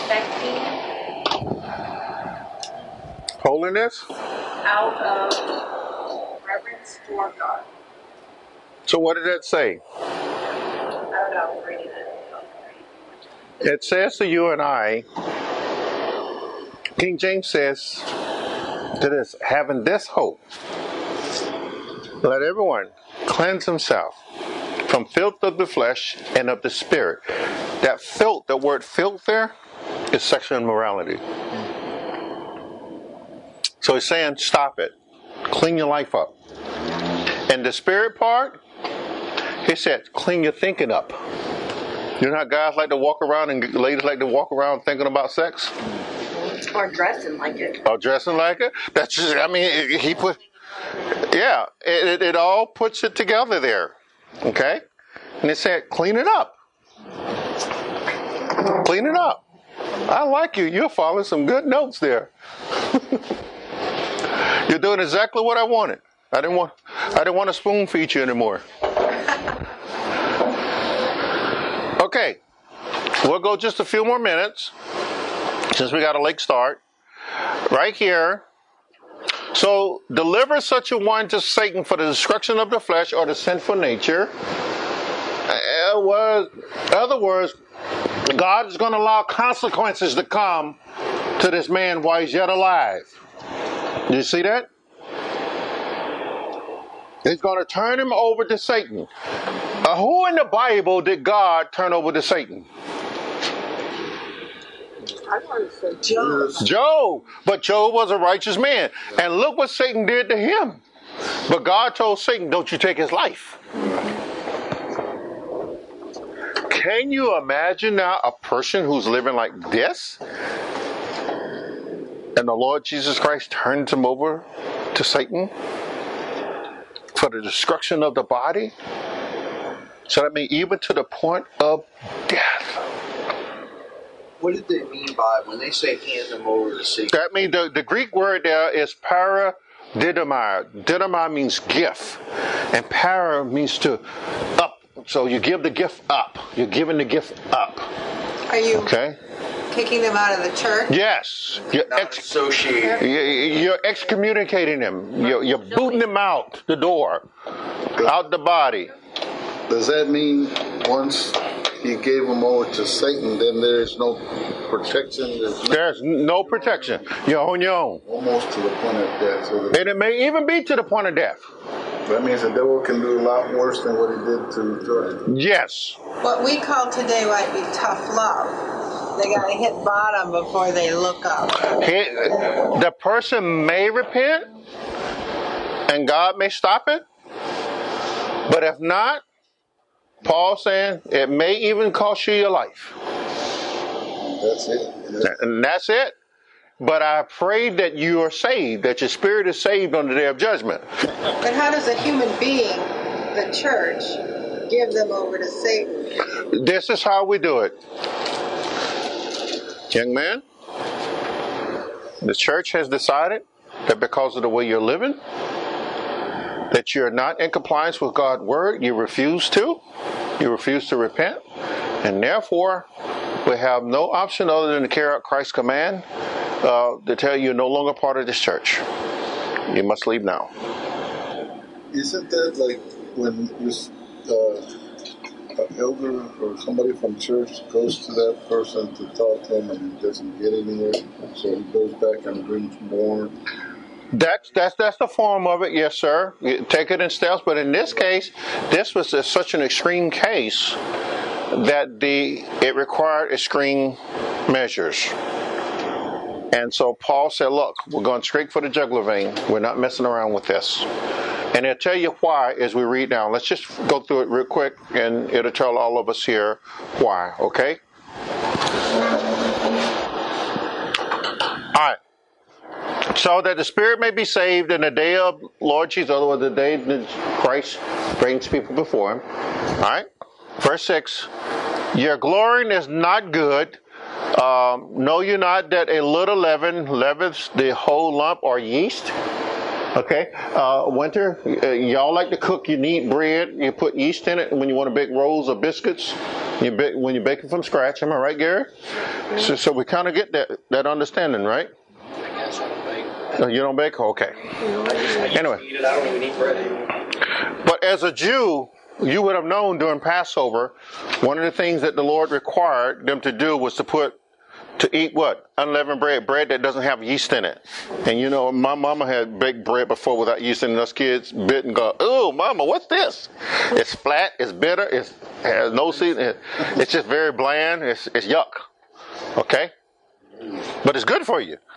holiness out of reverence for God. So what did that say? I don't know, I'm reading it. It says to you and I, King James says to this, having this hope, let everyone cleanse himself from filth of the flesh and of the spirit. That filth, the word filth there, is sexual immorality. So he's saying, stop it. Clean your life up. And the spirit part, he said, clean your thinking up. You know how guys like to walk around and ladies like to walk around thinking about sex? Or dressing like it. Or dressing like it? That's just, I mean, he put, yeah, it all puts it together there. Okay? And he said, clean it up. Clean it up. I like you. You're following some good notes there. You're doing exactly what I wanted. I didn't want to spoon feed you anymore. Okay. We'll go just a few more minutes since we got a late start. Right here. So, deliver such a one to Satan for the destruction of the flesh or the sinful nature. other words, God is going to allow consequences to come to this man while he's yet alive. You see that? He's going to turn him over to Satan. Who in the Bible did God turn over to Satan? I want to say Job. Job. But Job was a righteous man. And look what Satan did to him. But God told Satan, don't you take his life. Can you imagine now a person who's living like this? And the Lord Jesus Christ turns him over to Satan for the destruction of the body? So that means even to the point of death. What did they mean by when they say hand them over to Satan? That means the Greek word there is paradidomai. Didomai means gift. And para means to up. So you give the gift up. You're giving the gift up. Are you okay? Kicking them out of the church? Yes. You're you're excommunicating them. You're booting them out the door. Out the body. Does that mean once he gave them over to Satan, then there's no protection? There's no protection. You're on your own. Almost to the point of death. So and it may even be to the point of death. That means the devil can do a lot worse than what he did to Job. Yes. What we call today might be tough love. They got to hit bottom before they look up. The person may repent, and God may stop it. But if not, Paul's saying it may even cost you your life. That's it. And that's it. But I pray that you are saved, that your spirit is saved on the day of judgment. But how does a human being, the church, give them over to Satan? This is how we do it. Young man, the church has decided that because of the way you're living, that you're not in compliance with God's word, you refuse to repent, and therefore we have no option other than to carry out Christ's command to tell you you're no longer part of this church. You must leave now. Isn't that like when this an elder or somebody from church goes to that person to talk to him and he doesn't get anywhere, so he goes back and brings more? That's the form of it, yes, sir. You take it in steps, but in this case, this was such an extreme case that it required extreme measures. And so Paul said, look, we're going straight for the jugular vein. We're not messing around with this. And it'll tell you why as we read down. Let's just go through it real quick, and it'll tell all of us here why, okay? All right. So that the spirit may be saved in the day of Lord Jesus, otherwise the day that Christ brings people before him. All right. Verse 6. Your glorying is not good. Know you not that a little leaven leavens the whole lump or yeast? Okay. Winter, y'all like to cook. You knead bread. You put yeast in it when you want to bake rolls or biscuits. When you bake it from scratch. Am I right, Gary? So we kind of get that understanding, right? You don't bake? Okay. Anyway. I don't even eat bread. But as a Jew, you would have known during Passover, one of the things that the Lord required them to do was to eat what? Unleavened bread that doesn't have yeast in it. And you know, my mama had baked bread before without yeast in it, and us kids bit and go, oh, mama, what's this? It's flat, it's bitter, it has no seasoning, it's just very bland, it's yuck. Okay? But it's good for you.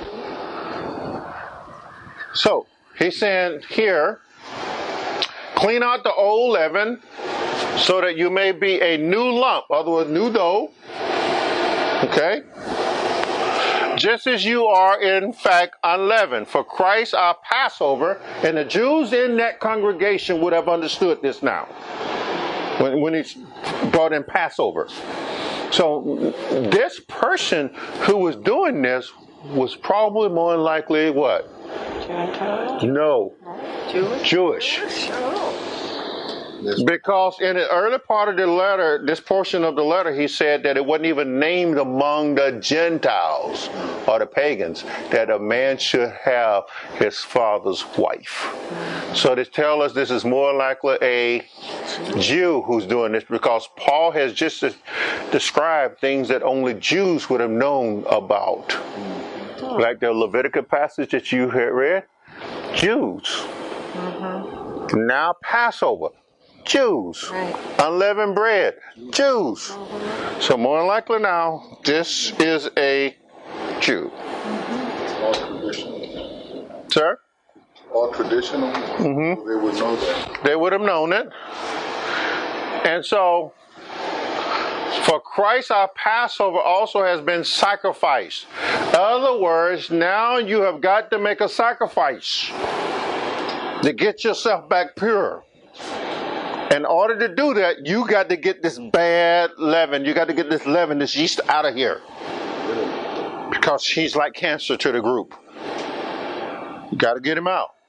So, he's saying here, clean out the old leaven so that you may be a new lump, otherwise new dough. Okay? Just as you are in fact unleavened. For Christ our Passover, and the Jews in that congregation would have understood this now. When he brought in Passover. So this person who was doing this was probably more than likely what? Gentile? No. Jewish? Jewish. Because in the early part of the letter, this portion of the letter, he said that it wasn't even named among the Gentiles or the pagans that a man should have his father's wife. So to tell us this is more likely a Jew who's doing this, because Paul has just described things that only Jews would have known about. Like the Leviticus passage that you had read, Jews. Now Passover, Jews. Right. Unleavened bread, Jews. So more than likely now, this is a Jew. All traditional. Sir? All traditional. They would know that. They would have known it. And so, for Christ our Passover also has been sacrificed. In other words, now you have got to make a sacrifice to get yourself back pure. In order to do that, you got to get this bad leaven. You got to get this leaven, this yeast out of here. Because he's like cancer to the group. You got to get him out.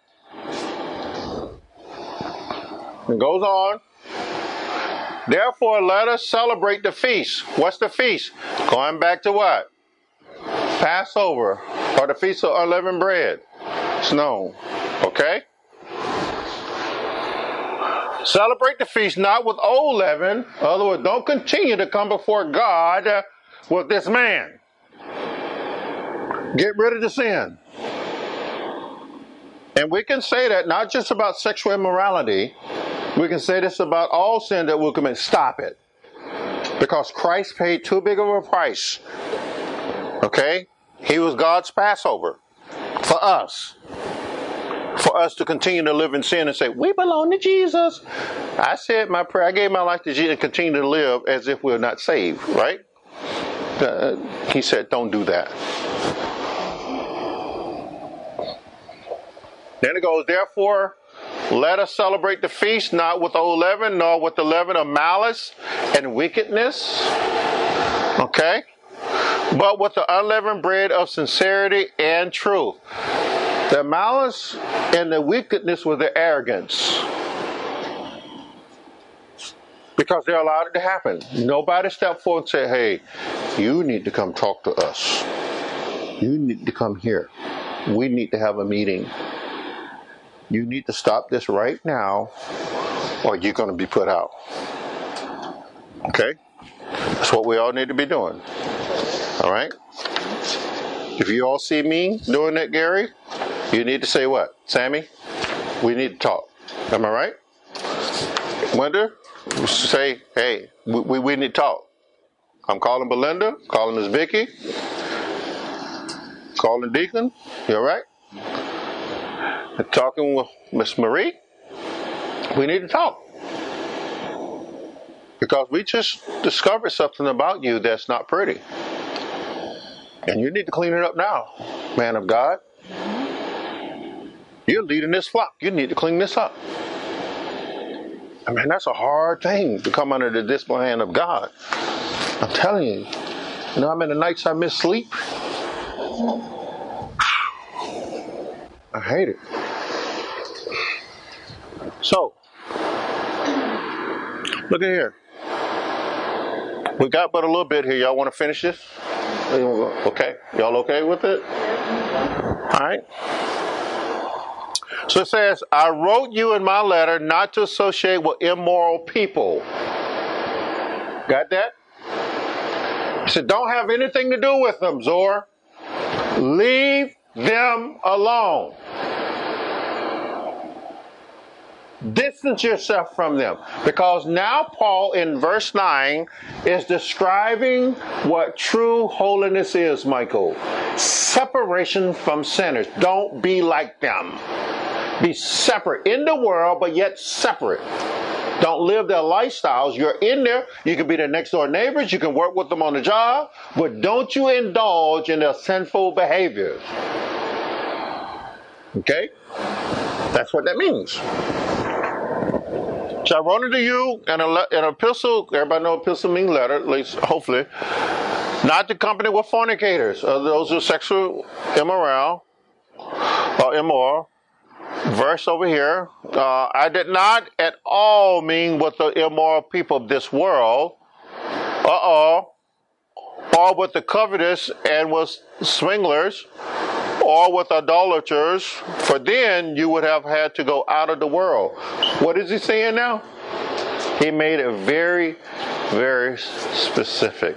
It goes on. Therefore, let us celebrate the feast. What's the feast? Going back to what? Passover, or the Feast of Unleavened Bread. It's known. Okay? Celebrate the feast not with old leaven. In other words, don't continue to come before God with this man. Get rid of the sin. And we can say that not just about sexual immorality. We can say this about all sin that we'll commit. Stop it. Because Christ paid too big of a price. Okay? He was God's Passover for us. For us to continue to live in sin and say, we belong to Jesus. I said my prayer. I gave my life to Jesus and continue to live as if we're not saved, right? He said, don't do that. Then it goes, therefore, let us celebrate the feast not with old leaven, nor with the leaven of malice and wickedness. Okay? But with the unleavened bread of sincerity and truth. The malice and the wickedness was the arrogance. Because they allowed it to happen. Nobody stepped forward and said, hey, you need to come talk to us. You need to come here. We need to have a meeting. You need to stop this right now, or you're going to be put out. Okay? That's what we all need to be doing. All right? If you all see me doing that, Gary, you need to say what? Sammy, we need to talk. Am I right? Wanda, say, hey, we need to talk. I'm calling Belinda, calling Miss Vicky, calling Deacon. You all right? And talking with Miss Marie. We need to talk. Because we just discovered something about you that's not pretty. And you need to clean it up now, man of God. You're leading this flock. You need to clean this up. I mean, that's a hard thing to come under the discipline hand of God. I'm telling you. You know how many nights I miss sleep? I hate it. So, look at here. We got but a little bit here. Y'all want to finish this? Okay. Y'all okay with it? All right. So it says, I wrote you in my letter not to associate with immoral people. Got that? He said, don't have anything to do with them, Zor. Leave them alone. Distance yourself from them. Because now Paul in verse 9 is describing what true holiness is, Michael. Separation from sinners. Don't be like them. Be separate in the world, but yet separate. Don't live their lifestyles. You're in there. You can be their next door neighbors. You can work with them on the job. But don't you indulge in their sinful behaviors. Okay? That's what that means. So I wrote it to you in an epistle. Everybody know epistle means letter, at least hopefully. Not to company with fornicators, those who are sexual immoral or immoral, verse over here. I did not at all mean with the immoral people of this world. Or with the covetous and with swindlers, or with idolaters, for then you would have had to go out of the world. What is he saying now? He made it very, very specific.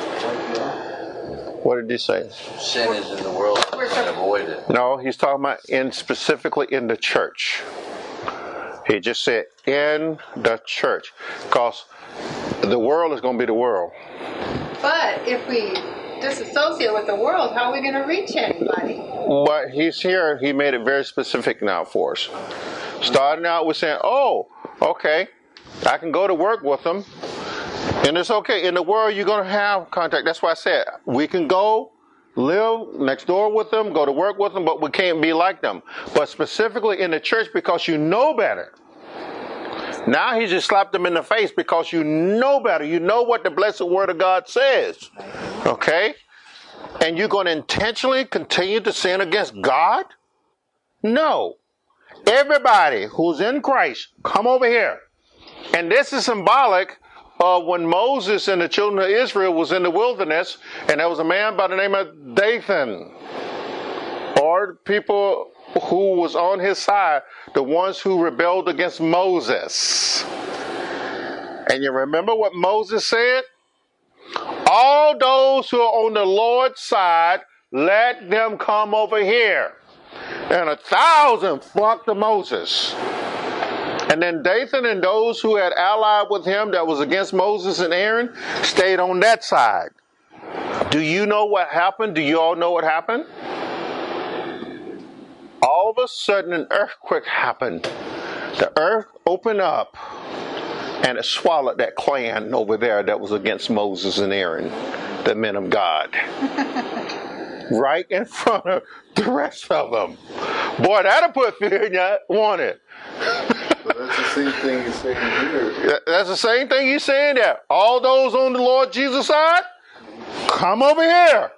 What did he say? Sin is in the world, and avoid it. No, he's talking about specifically in the church. He just said in the church, because the world is going to be the world. But if we disassociate with the world, how are we going to reach anybody? But he's here. He made it very specific now for us. Starting out with saying, oh, okay, I can go to work with them. And it's okay. In the world, you're going to have contact. That's why I said we can go live next door with them, go to work with them, but we can't be like them. But specifically in the church, because you know better. Now he just slapped them in the face because you know better. You know what the blessed word of God says. Okay? And you're going to intentionally continue to sin against God? No. Everybody who's in Christ, come over here. And this is symbolic of when Moses and the children of Israel was in the wilderness, and there was a man by the name of Dathan, or people who was on his side, the ones who rebelled against Moses. And you remember what Moses said? All those who are on the Lord's side, let them come over here. And 1,000 flocked to Moses. And then Dathan and those who had allied with him that was against Moses and Aaron stayed on that side. Do you know what happened? Do you all know what happened? All of a sudden an earthquake happened. The earth opened up and it swallowed that clan over there that was against Moses and Aaron, the men of God. Right in front of the rest of them. Boy, that'll put fear in you, won't it? But that's the same thing he's saying here. That's the same thing he's saying there. All those on the Lord Jesus' side, come over here.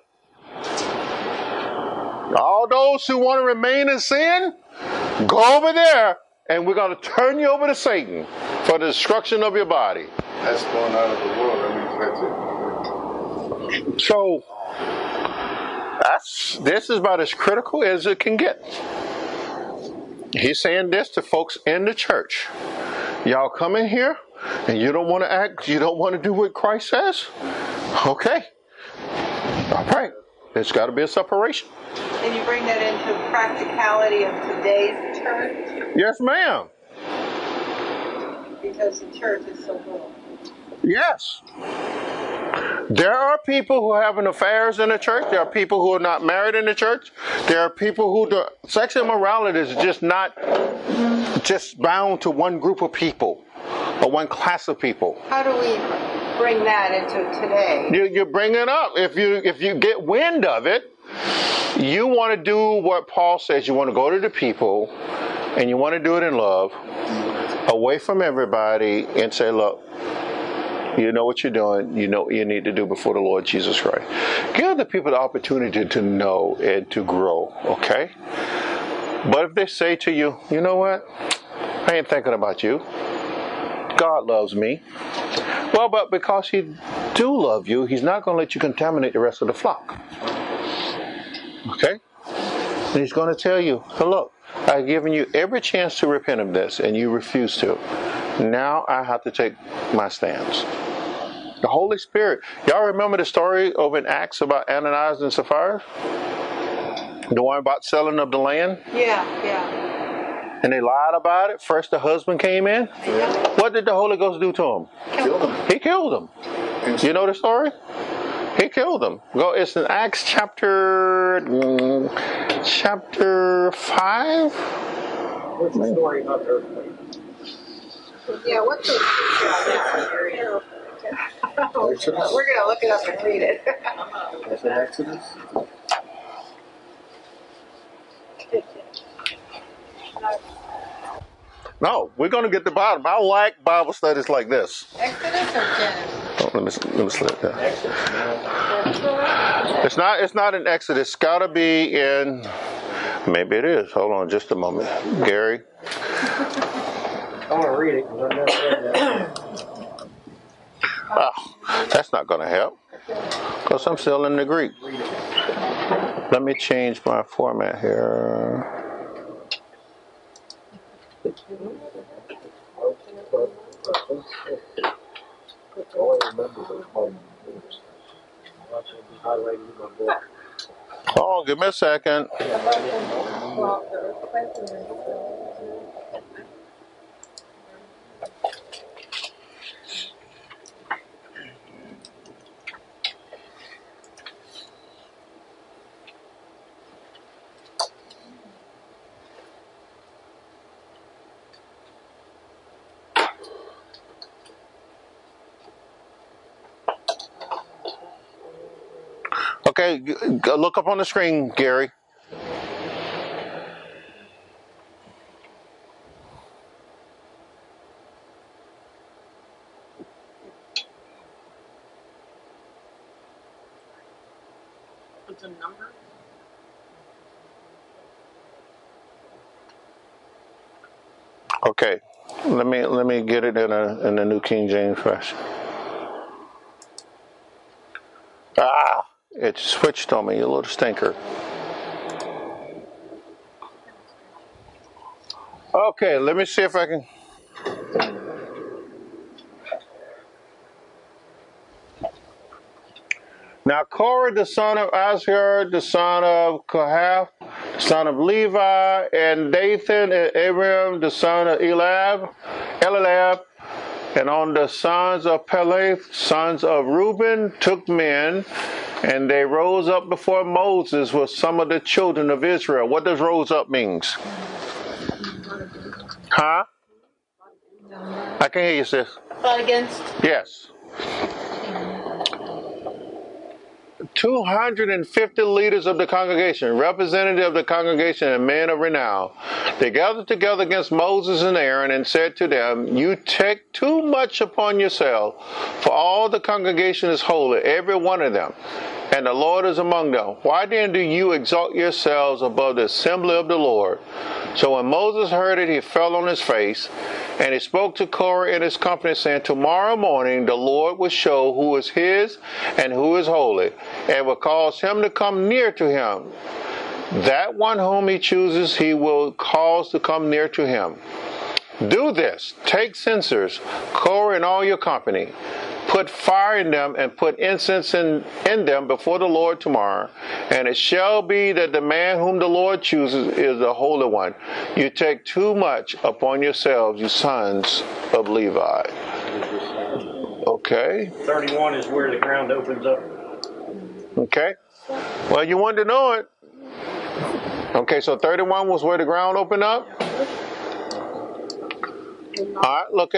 All those who want to remain in sin, go over there, and we're going to turn you over to Satan for the destruction of your body. That's going out of the world. That means that's it. So, this is about as critical as it can get. He's saying this to folks in the church. Y'all come in here, and you don't want to act, you don't want to do what Christ says? Okay. All right. There's got to be a separation. And you bring that into practicality of today's church? Yes, ma'am. Because the church is so little. Yes. There are people who are having affairs in the church. There are people who are not married in the church. There are people who the sexual immorality is just not just bound to one group of people or one class of people. How do we bring that into today? You bring it up. If you get wind of it, you want to do what Paul says. You want to go to the people, and you want to do it in love, away from everybody, and say, look, you know what you're doing. You know what you need to do before the Lord Jesus Christ. Give the people the opportunity to know and to grow, okay? But if they say to you, you know what? I ain't thinking about you. God loves me. Well, but because he do love you, he's not going to let you contaminate the rest of the flock. Okay? And he's going to tell you, look, I've given you every chance to repent of this, and you refuse to. Now I have to take my stance. The Holy Spirit. Y'all remember the story over in Acts about Ananias and Sapphira? The one about selling of the land? Yeah. And they lied about it. First the husband came in. Yeah. What did the Holy Ghost do to him? Killed him. He killed him. You know the story? He killed him. Go. It's in Acts chapter 5. What's the story about the earthquake? Yeah, what's the Exodus? We're going to look it up and read it. That's in Exodus? No, we're going to get to the bottom. I like Bible studies like this. Exodus or Genesis? Oh, let me slip that. It's not in Exodus. It's got to be in Maybe it is. Hold on just a moment. Gary? I want to read it because I've never read that. Oh, that's not going to help because I'm still in the Greek. Let me change my format here. Oh, give me a second. Okay, look up on the screen, Gary. It's a number. Okay, let me get it in a New King James fashion. Ah, it switched on me, you little stinker. Okay, let me see if I can. Now Korah, the son of Asher, the son of Kohath, the son of Levi, and Dathan and Abiram, the son of Eliab, and on the sons of Peleth, sons of Reuben, took men, and they rose up before Moses with some of the children of Israel. What does rose up means? Huh? I can hear you, sis. Fought against? Yes. 250 leaders of the congregation, representative of the congregation, and men of renown. They gathered together against Moses and Aaron and said to them, "You take too much upon yourself, for all the congregation is holy, every one of them, and the Lord is among them. Why then do you exalt yourselves above the assembly of the Lord?" So when Moses heard it, he fell on his face, and he spoke to Korah and his company, saying, "Tomorrow morning the Lord will show who is his and who is holy, and will cause him to come near to him. That one whom he chooses he will cause to come near to him. Do this, take censers, Korah and all your company. Put fire in them and put incense in them before the Lord tomorrow. And it shall be that the man whom the Lord chooses is the Holy One. You take too much upon yourselves, you sons of Levi." Okay. 31 is where the ground opens up. Okay. Well, you wanted to know it. Okay, so 31 was where the ground opened up. All right, look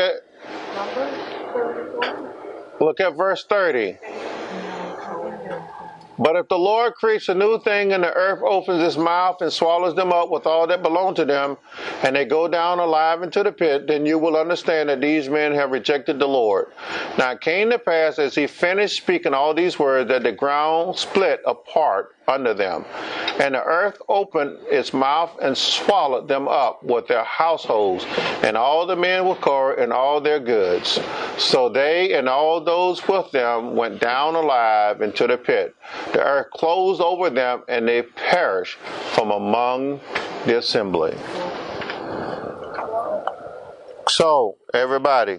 at verse 30. "But if the Lord creates a new thing and the earth opens its mouth and swallows them up with all that belong to them, and they go down alive into the pit, then you will understand that these men have rejected the Lord." Now it came to pass, as he finished speaking all these words, that the ground split apart under them, and the earth opened its mouth and swallowed them up with their households, and all the men with Korah and all their goods. So they and all those with them went down alive into the pit. The earth closed over them, and they perished from among the assembly. So, everybody,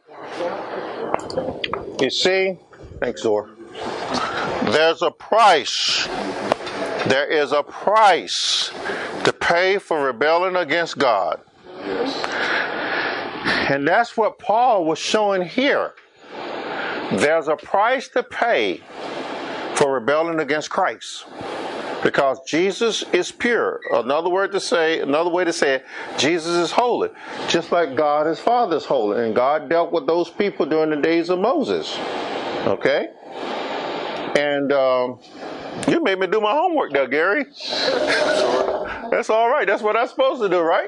you see, thanks, Zor. There's a price. There is a price to pay for rebelling against God. And that's what Paul was showing here. There's a price to pay for rebelling against Christ, because Jesus is pure. Another way to say it, Jesus is holy, just like God his Father is holy, and God dealt with those people during the days of Moses. Okay, and you made me do my homework there, Gary. That's all right. That's what I'm supposed to do, right?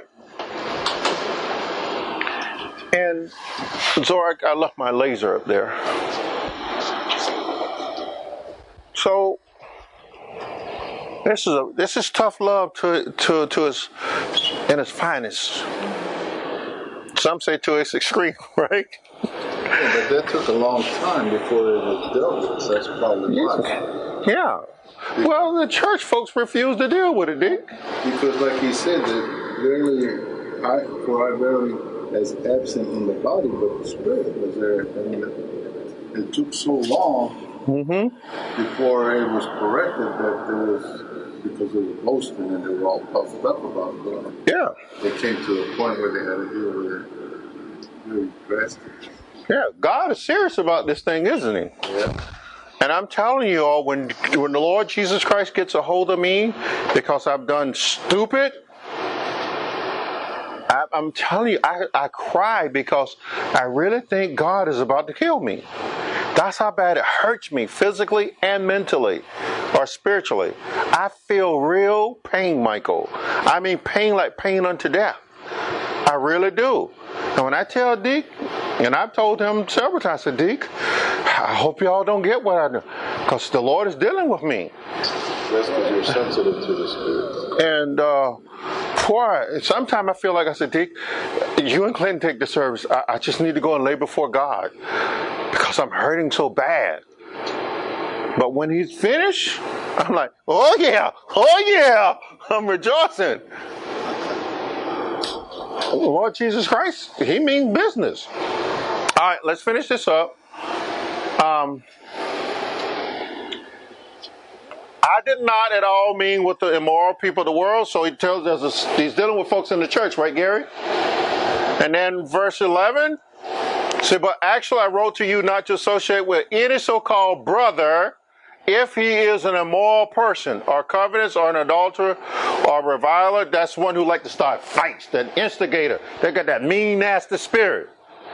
And so I left my laser up there. So This is tough love to its in its finest. Some say to its extreme, right? Yeah, but that took a long time before it was dealt with. That's probably why. Yeah. Well, the church folks refused to deal with it, Dick. Because, like he said, that verily, I verily as absent in the body, but the spirit was there. And it took so long before it was corrected that there was, because they were boasting and they were all puffed up about God. Yeah. They came to a point where they had to deal with it very drastic. Yeah, God is serious about this thing, isn't he? Yeah. And I'm telling you all, when the Lord Jesus Christ gets a hold of me because I've done stupid, I'm telling you, I cry because I really think God is about to kill me. That's how bad it hurts me physically and mentally or spiritually. I feel real pain, Michael. I mean pain like pain unto death. I really do. And when I tell Deke, and I've told him several times, I said, Deke, I hope y'all don't get what I do, because the Lord is dealing with me. That's because you're sensitive to the Spirit. And sometimes I feel like I said, Deke, you and Clinton take the service. I just need to go and lay before God because I'm hurting so bad. But when he's finished, I'm like, oh yeah, I'm rejoicing. Lord Jesus Christ, he means business. All right, let's finish this up. I did not at all mean with the immoral people of the world. So he tells us he's dealing with folks in the church, right, Gary? And then verse 11. See, but actually I wrote to you not to associate with any so-called brother if he is an immoral person, or covetous, or an adulterer, or a reviler. That's one who like to start fights, that instigator. They got that mean, nasty spirit.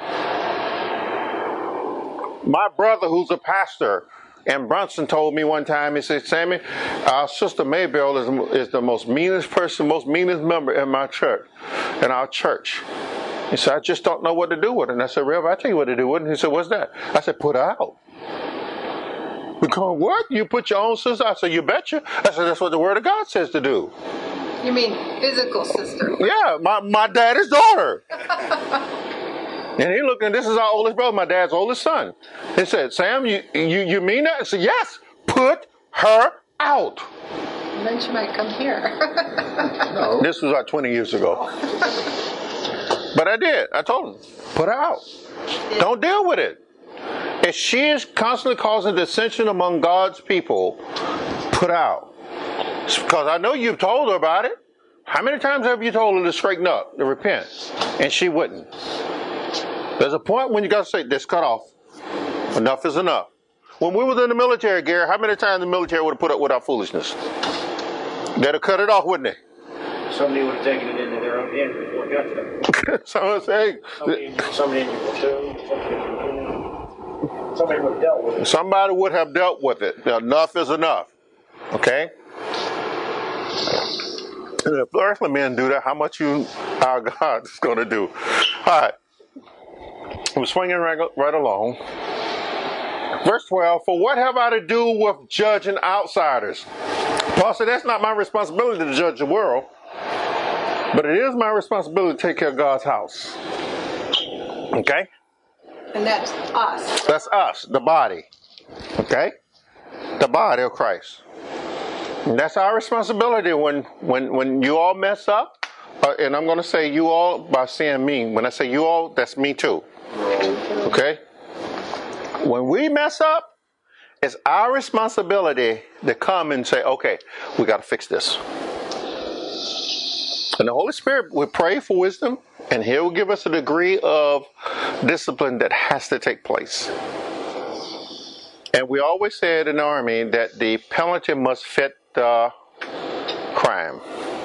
My brother, who's a pastor in Brunson, told me one time, he said, Sammy, our sister Maybell is the most meanest person, most meanest member in my church, in our church. He said, I just don't know what to do with her. And I said, Rev, I'll tell you what to do with her. And he said, what's that? I said, put her out. Because what? You put your own sister? I said, you betcha. I said, that's what the Word of God says to do. You mean physical sister? Yeah, my daddy's daughter. And he looked, and this is our oldest brother, my dad's oldest son. He said, Sam, you mean that? I said, yes, put her out. And then she might come here. No. This was like 20 years ago. But I did. I told him, put her out. Don't deal with it. If she is constantly causing dissension among God's people, put out. Because I know you've told her about it. How many times have you told her to straighten up, to repent? And she wouldn't. There's a point when you got to say, this cut off. Enough is enough. When we were in the military, Gary, how many times the military would have put up with our foolishness? They'd have cut it off, wouldn't they? Somebody would have taken it into their own hands before it got to them. Someone saying, somebody in your platoon, somebody would have dealt with it. Somebody would have dealt with it. Enough is enough. Okay? And if the earthly men do that, how much our God is going to do? All right. I'm swinging right along. Verse 12, for what have I to do with judging outsiders? Paul said, that's not my responsibility to judge the world, but it is my responsibility to take care of God's house. Okay? And that's us. That's us, the body. Okay? The body of Christ. And that's our responsibility when you all mess up. And I'm going to say you all by saying me. When I say you all, that's me too. Okay? When we mess up, it's our responsibility to come and say, okay, we got to fix this. And the Holy Spirit will pray for wisdom, and He will give us a degree of discipline that has to take place. And we always said in the Army that the penalty must fit the crime.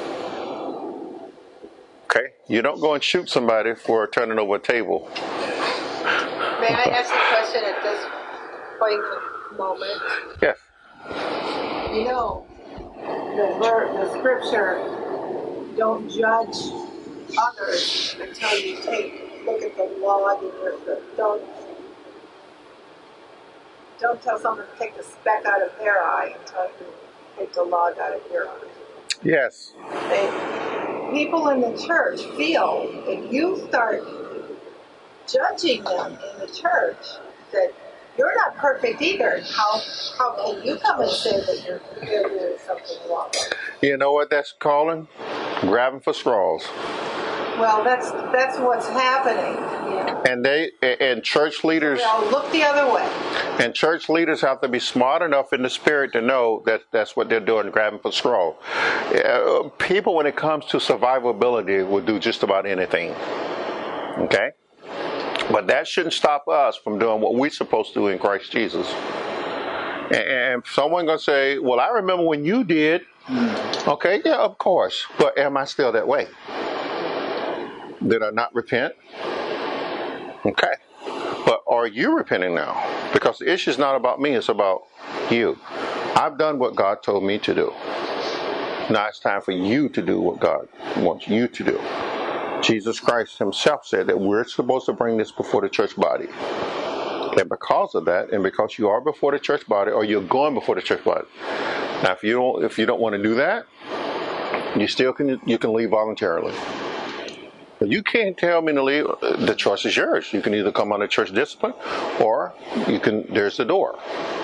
Okay? You don't go and shoot somebody for turning over a table. May I ask a question at this point moment? Yes. You know, the scripture, don't judge others until you look at the log in your don't tell someone to take the speck out of their eye until you take the log out of your eye. Yes. People in the church feel if you start judging them in the church that you're not perfect either. How can you come and say that you're doing something wrong? You know what that's calling? Grabbing for straws. Well, that's what's happening. Yeah. And church leaders. They'll look the other way. And church leaders have to be smart enough in the spirit to know that that's what they're doing, grabbing for straw. People, when it comes to survivability, will do just about anything. Okay? But that shouldn't stop us from doing what we're supposed to do in Christ Jesus. And someone going to say, well, I remember when you did. Okay, yeah, of course. But am I still that way? Did I not repent? Okay. But are you repenting now? Because the issue is not about me, it's about you. I've done what God told me to do. Now it's time for you to do what God wants you to do. Jesus Christ himself said that we're supposed to bring this before the church body. And because of that, and because you are before the church body, or you're going before the church body. Now if you don't want to do that, you can leave voluntarily. But you can't tell me to leave. The choice is yours. You can either come under church discipline, or there's the door.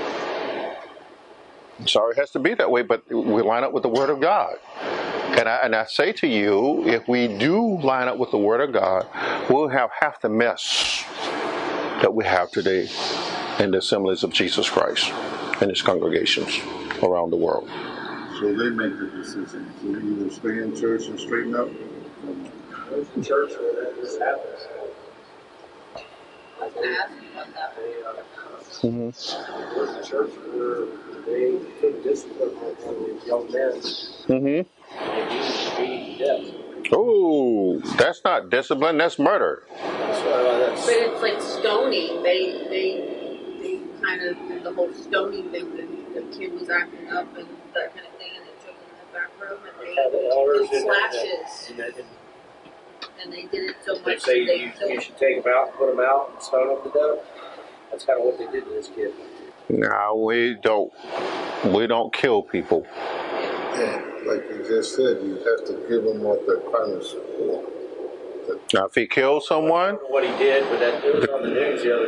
I'm sorry it has to be that way, but we line up with the Word of God. And I say to you, if we do line up with the Word of God, we'll have half the mess that we have today in the assemblies of Jesus Christ and his congregations around the world. So they make the decision to either stay in church and straighten up. There's a church where this happens. I was going to ask you about that. There's a church where they took discipline on these young men. And he death. Oh, that's not discipline, that's murder. But it's like stoning. They kind of did the whole stoning thing. The kid was acting up and that kind of thing, and they took him in the back room and they did slashes. And they did it so much. They say you should take him out, put him out, and stone him to death. That's kind of what they did to this kid. No, we don't kill people. Yeah, like you just said, you have to give them what they're punished for. Now, if he kills someone, I don't know what he did, but it was on the news the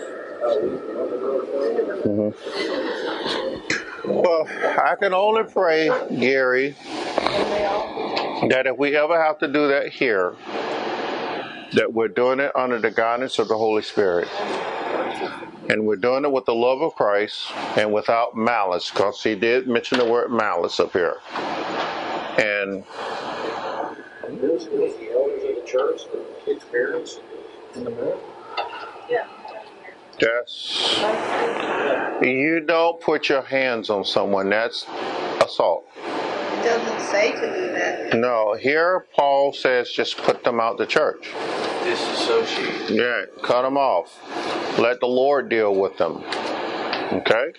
other week. Well, I can only pray, Gary, that if we ever have to do that here, that we're doing it under the guidance of the Holy Spirit. And we're doing it with the love of Christ and without malice, because he did mention the word malice up here. And This was the elders of the church, the kids' parents, in the middle. Yeah. yes, you don't put your hands on someone. That's assault. It doesn't say to do that. No, here Paul says just put them out the church. Disassociate. Yeah, cut them off. Let the Lord deal with them. Okay?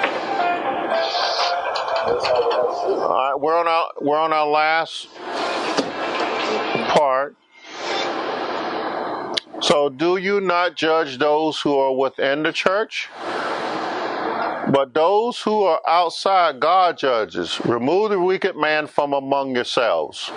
All right, we're on our last part. So, do you not judge those who are within the church? But those who are outside, God judges. Remove the wicked man from among yourselves.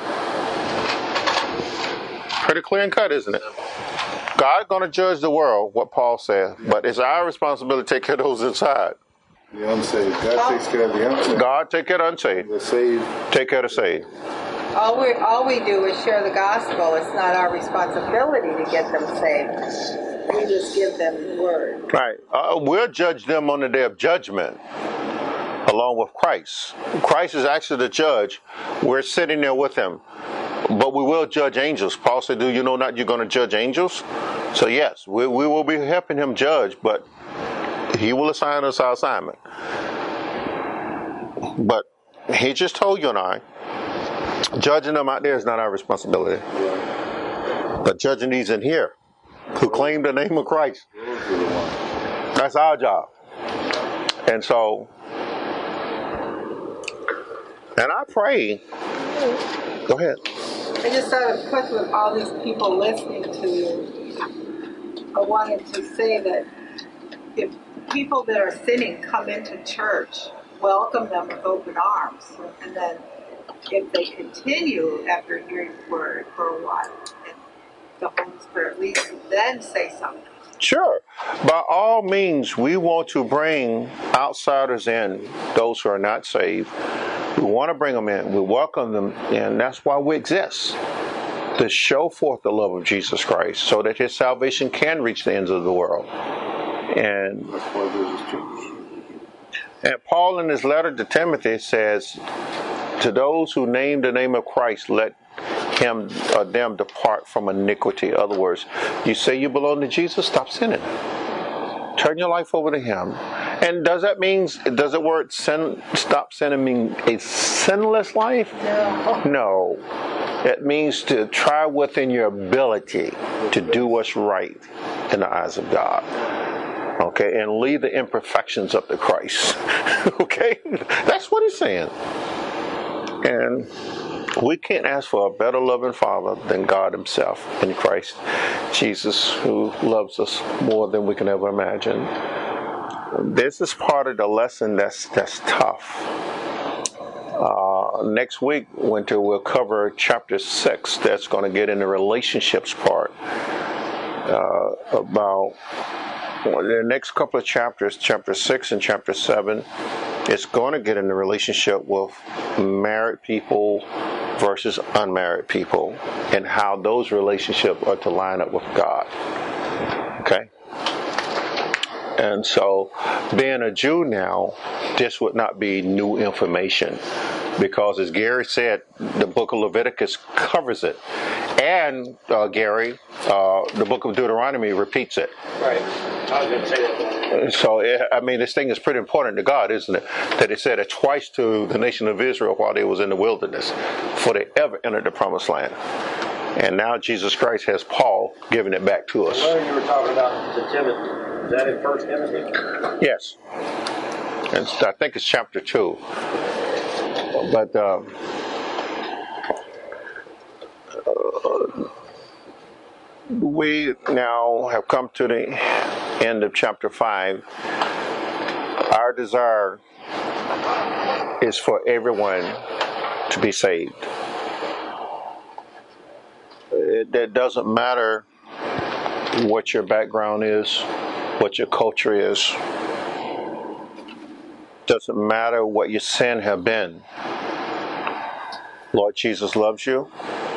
Pretty clear and cut, isn't it? God's going to judge the world, what Paul said. But it's our responsibility to take care of those inside. The unsaved. God takes care of the unsaved. God take care of the unsaved. The saved. Take care of the saved. All we do is share the gospel. It's not our responsibility to get them saved. We just give them the word. Right. We'll judge them on the day of judgment, along with Christ. Christ is actually the judge. We're sitting there with him. But we will judge angels. Paul said, do you know not you're going to judge angels? So yes, we will be helping him judge, but he will assign us our assignment. But he just told you and I, judging them out there is not our responsibility. But judging these in here, who claim the name of Christ, that's our job. And so, and I pray, go ahead. I just thought of a question with all these people listening to you. I wanted to say that if people that are sinning come into church, welcome them with open arms. And then if they continue after hearing the word for a while, and the Holy Spirit leads them, then say something. Sure. By all means, we want to bring outsiders in, those who are not saved. We want to bring them in. We welcome them in. That's why we exist, to show forth the love of Jesus Christ so that his salvation can reach the ends of the world. And Paul in his letter to Timothy says, to those who name the name of Christ, let him or them depart from iniquity. In other words, you say you belong to Jesus, stop sinning. Turn your life over to him. And does the word sin, stop sinning, mean a sinless life? No. It means to try within your ability to do what's right in the eyes of God. Okay, and leave the imperfections up to Christ. Okay, that's what he's saying. And we can't ask for a better loving Father than God himself in Christ Jesus, who loves us more than we can ever imagine. This is part of the lesson that's tough. Next week, Winter, we'll cover chapter 6. That's going to get in the relationships part. About the next couple of chapters, chapter 6 and chapter 7, it's going to get in the relationship with married people versus unmarried people and how those relationships are to line up with God. Okay? And so, being a Jew now, this would not be new information, because as Gary said, the book of Leviticus covers it. And, Gary, the book of Deuteronomy repeats it. Right. I was going to say that. So, I mean, this thing is pretty important to God, isn't it? That he said it twice to the nation of Israel while they was in the wilderness, before they ever entered the promised land. And now Jesus Christ has Paul giving it back to us. Well, you were talking about to Timothy. Is that in 1 Timothy? Yes. And I think it's chapter 2. But we now have come to the end of chapter 5. Our desire is for everyone to be saved. It doesn't matter what your background is, what your culture is. Doesn't matter what your sin have been. Lord Jesus loves you.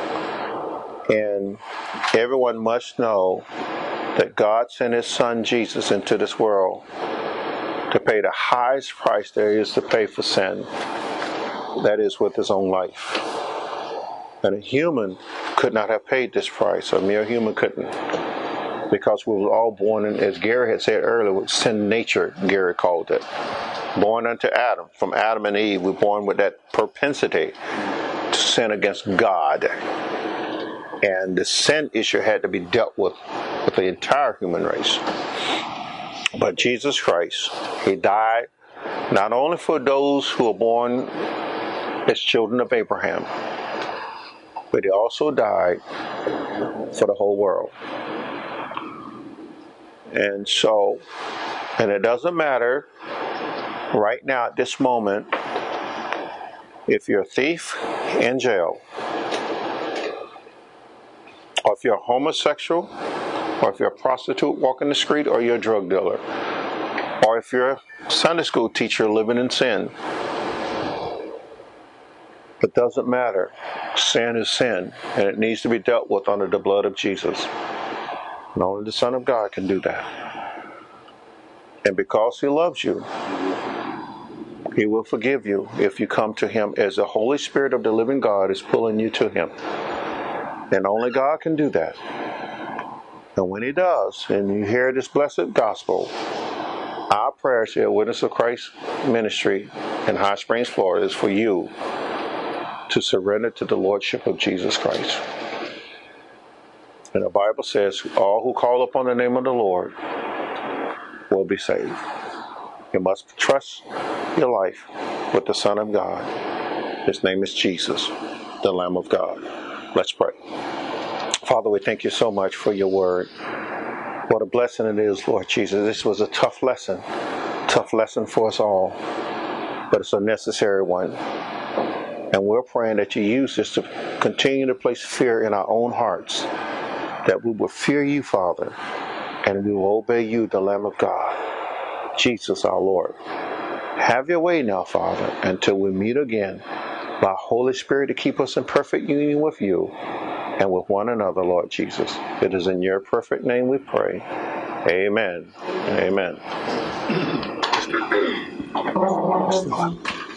And everyone must know that God sent his son Jesus into this world to pay the highest price there is to pay for sin. That is with his own life. And a human could not have paid this price. A mere human couldn't. Because we were all born in, as Gary had said earlier, with sin nature, Gary called it. Born unto Adam. From Adam and Eve, we're born with that propensity to sin against God. And the sin issue had to be dealt with the entire human race. But Jesus Christ, he died not only for those who are born as children of Abraham, but he also died for the whole world. And so, and it doesn't matter right now at this moment if you're a thief in jail, or if you're a homosexual, or if you're a prostitute walking the street, or you're a drug dealer, or if you're a Sunday school teacher living in sin. It doesn't matter. Sin is sin, and it needs to be dealt with under the blood of Jesus. And only the Son of God can do that. And because he loves you, he will forgive you if you come to him as the Holy Spirit of the living God is pulling you to him. And only God can do that. And when he does, and you hear this blessed gospel, our prayers here at Witness of Christ Ministry in High Springs, Florida, is for you to surrender to the Lordship of Jesus Christ. And the Bible says, all who call upon the name of the Lord will be saved. You must trust your life with the Son of God. His name is Jesus, the Lamb of God. Let's pray. Father, we thank you so much for your word. What a blessing it is, Lord Jesus. This was a tough lesson for us all. but it's a necessary one. And we're praying that you use this to continue to place fear in our own hearts, that we will fear you, Father, and we will obey you, the Lamb of God, Jesus our Lord. Have your way now, Father, until we meet again, by Holy Spirit to keep us in perfect union with you and with one another, Lord Jesus. It is in your perfect name we pray. Amen. Amen.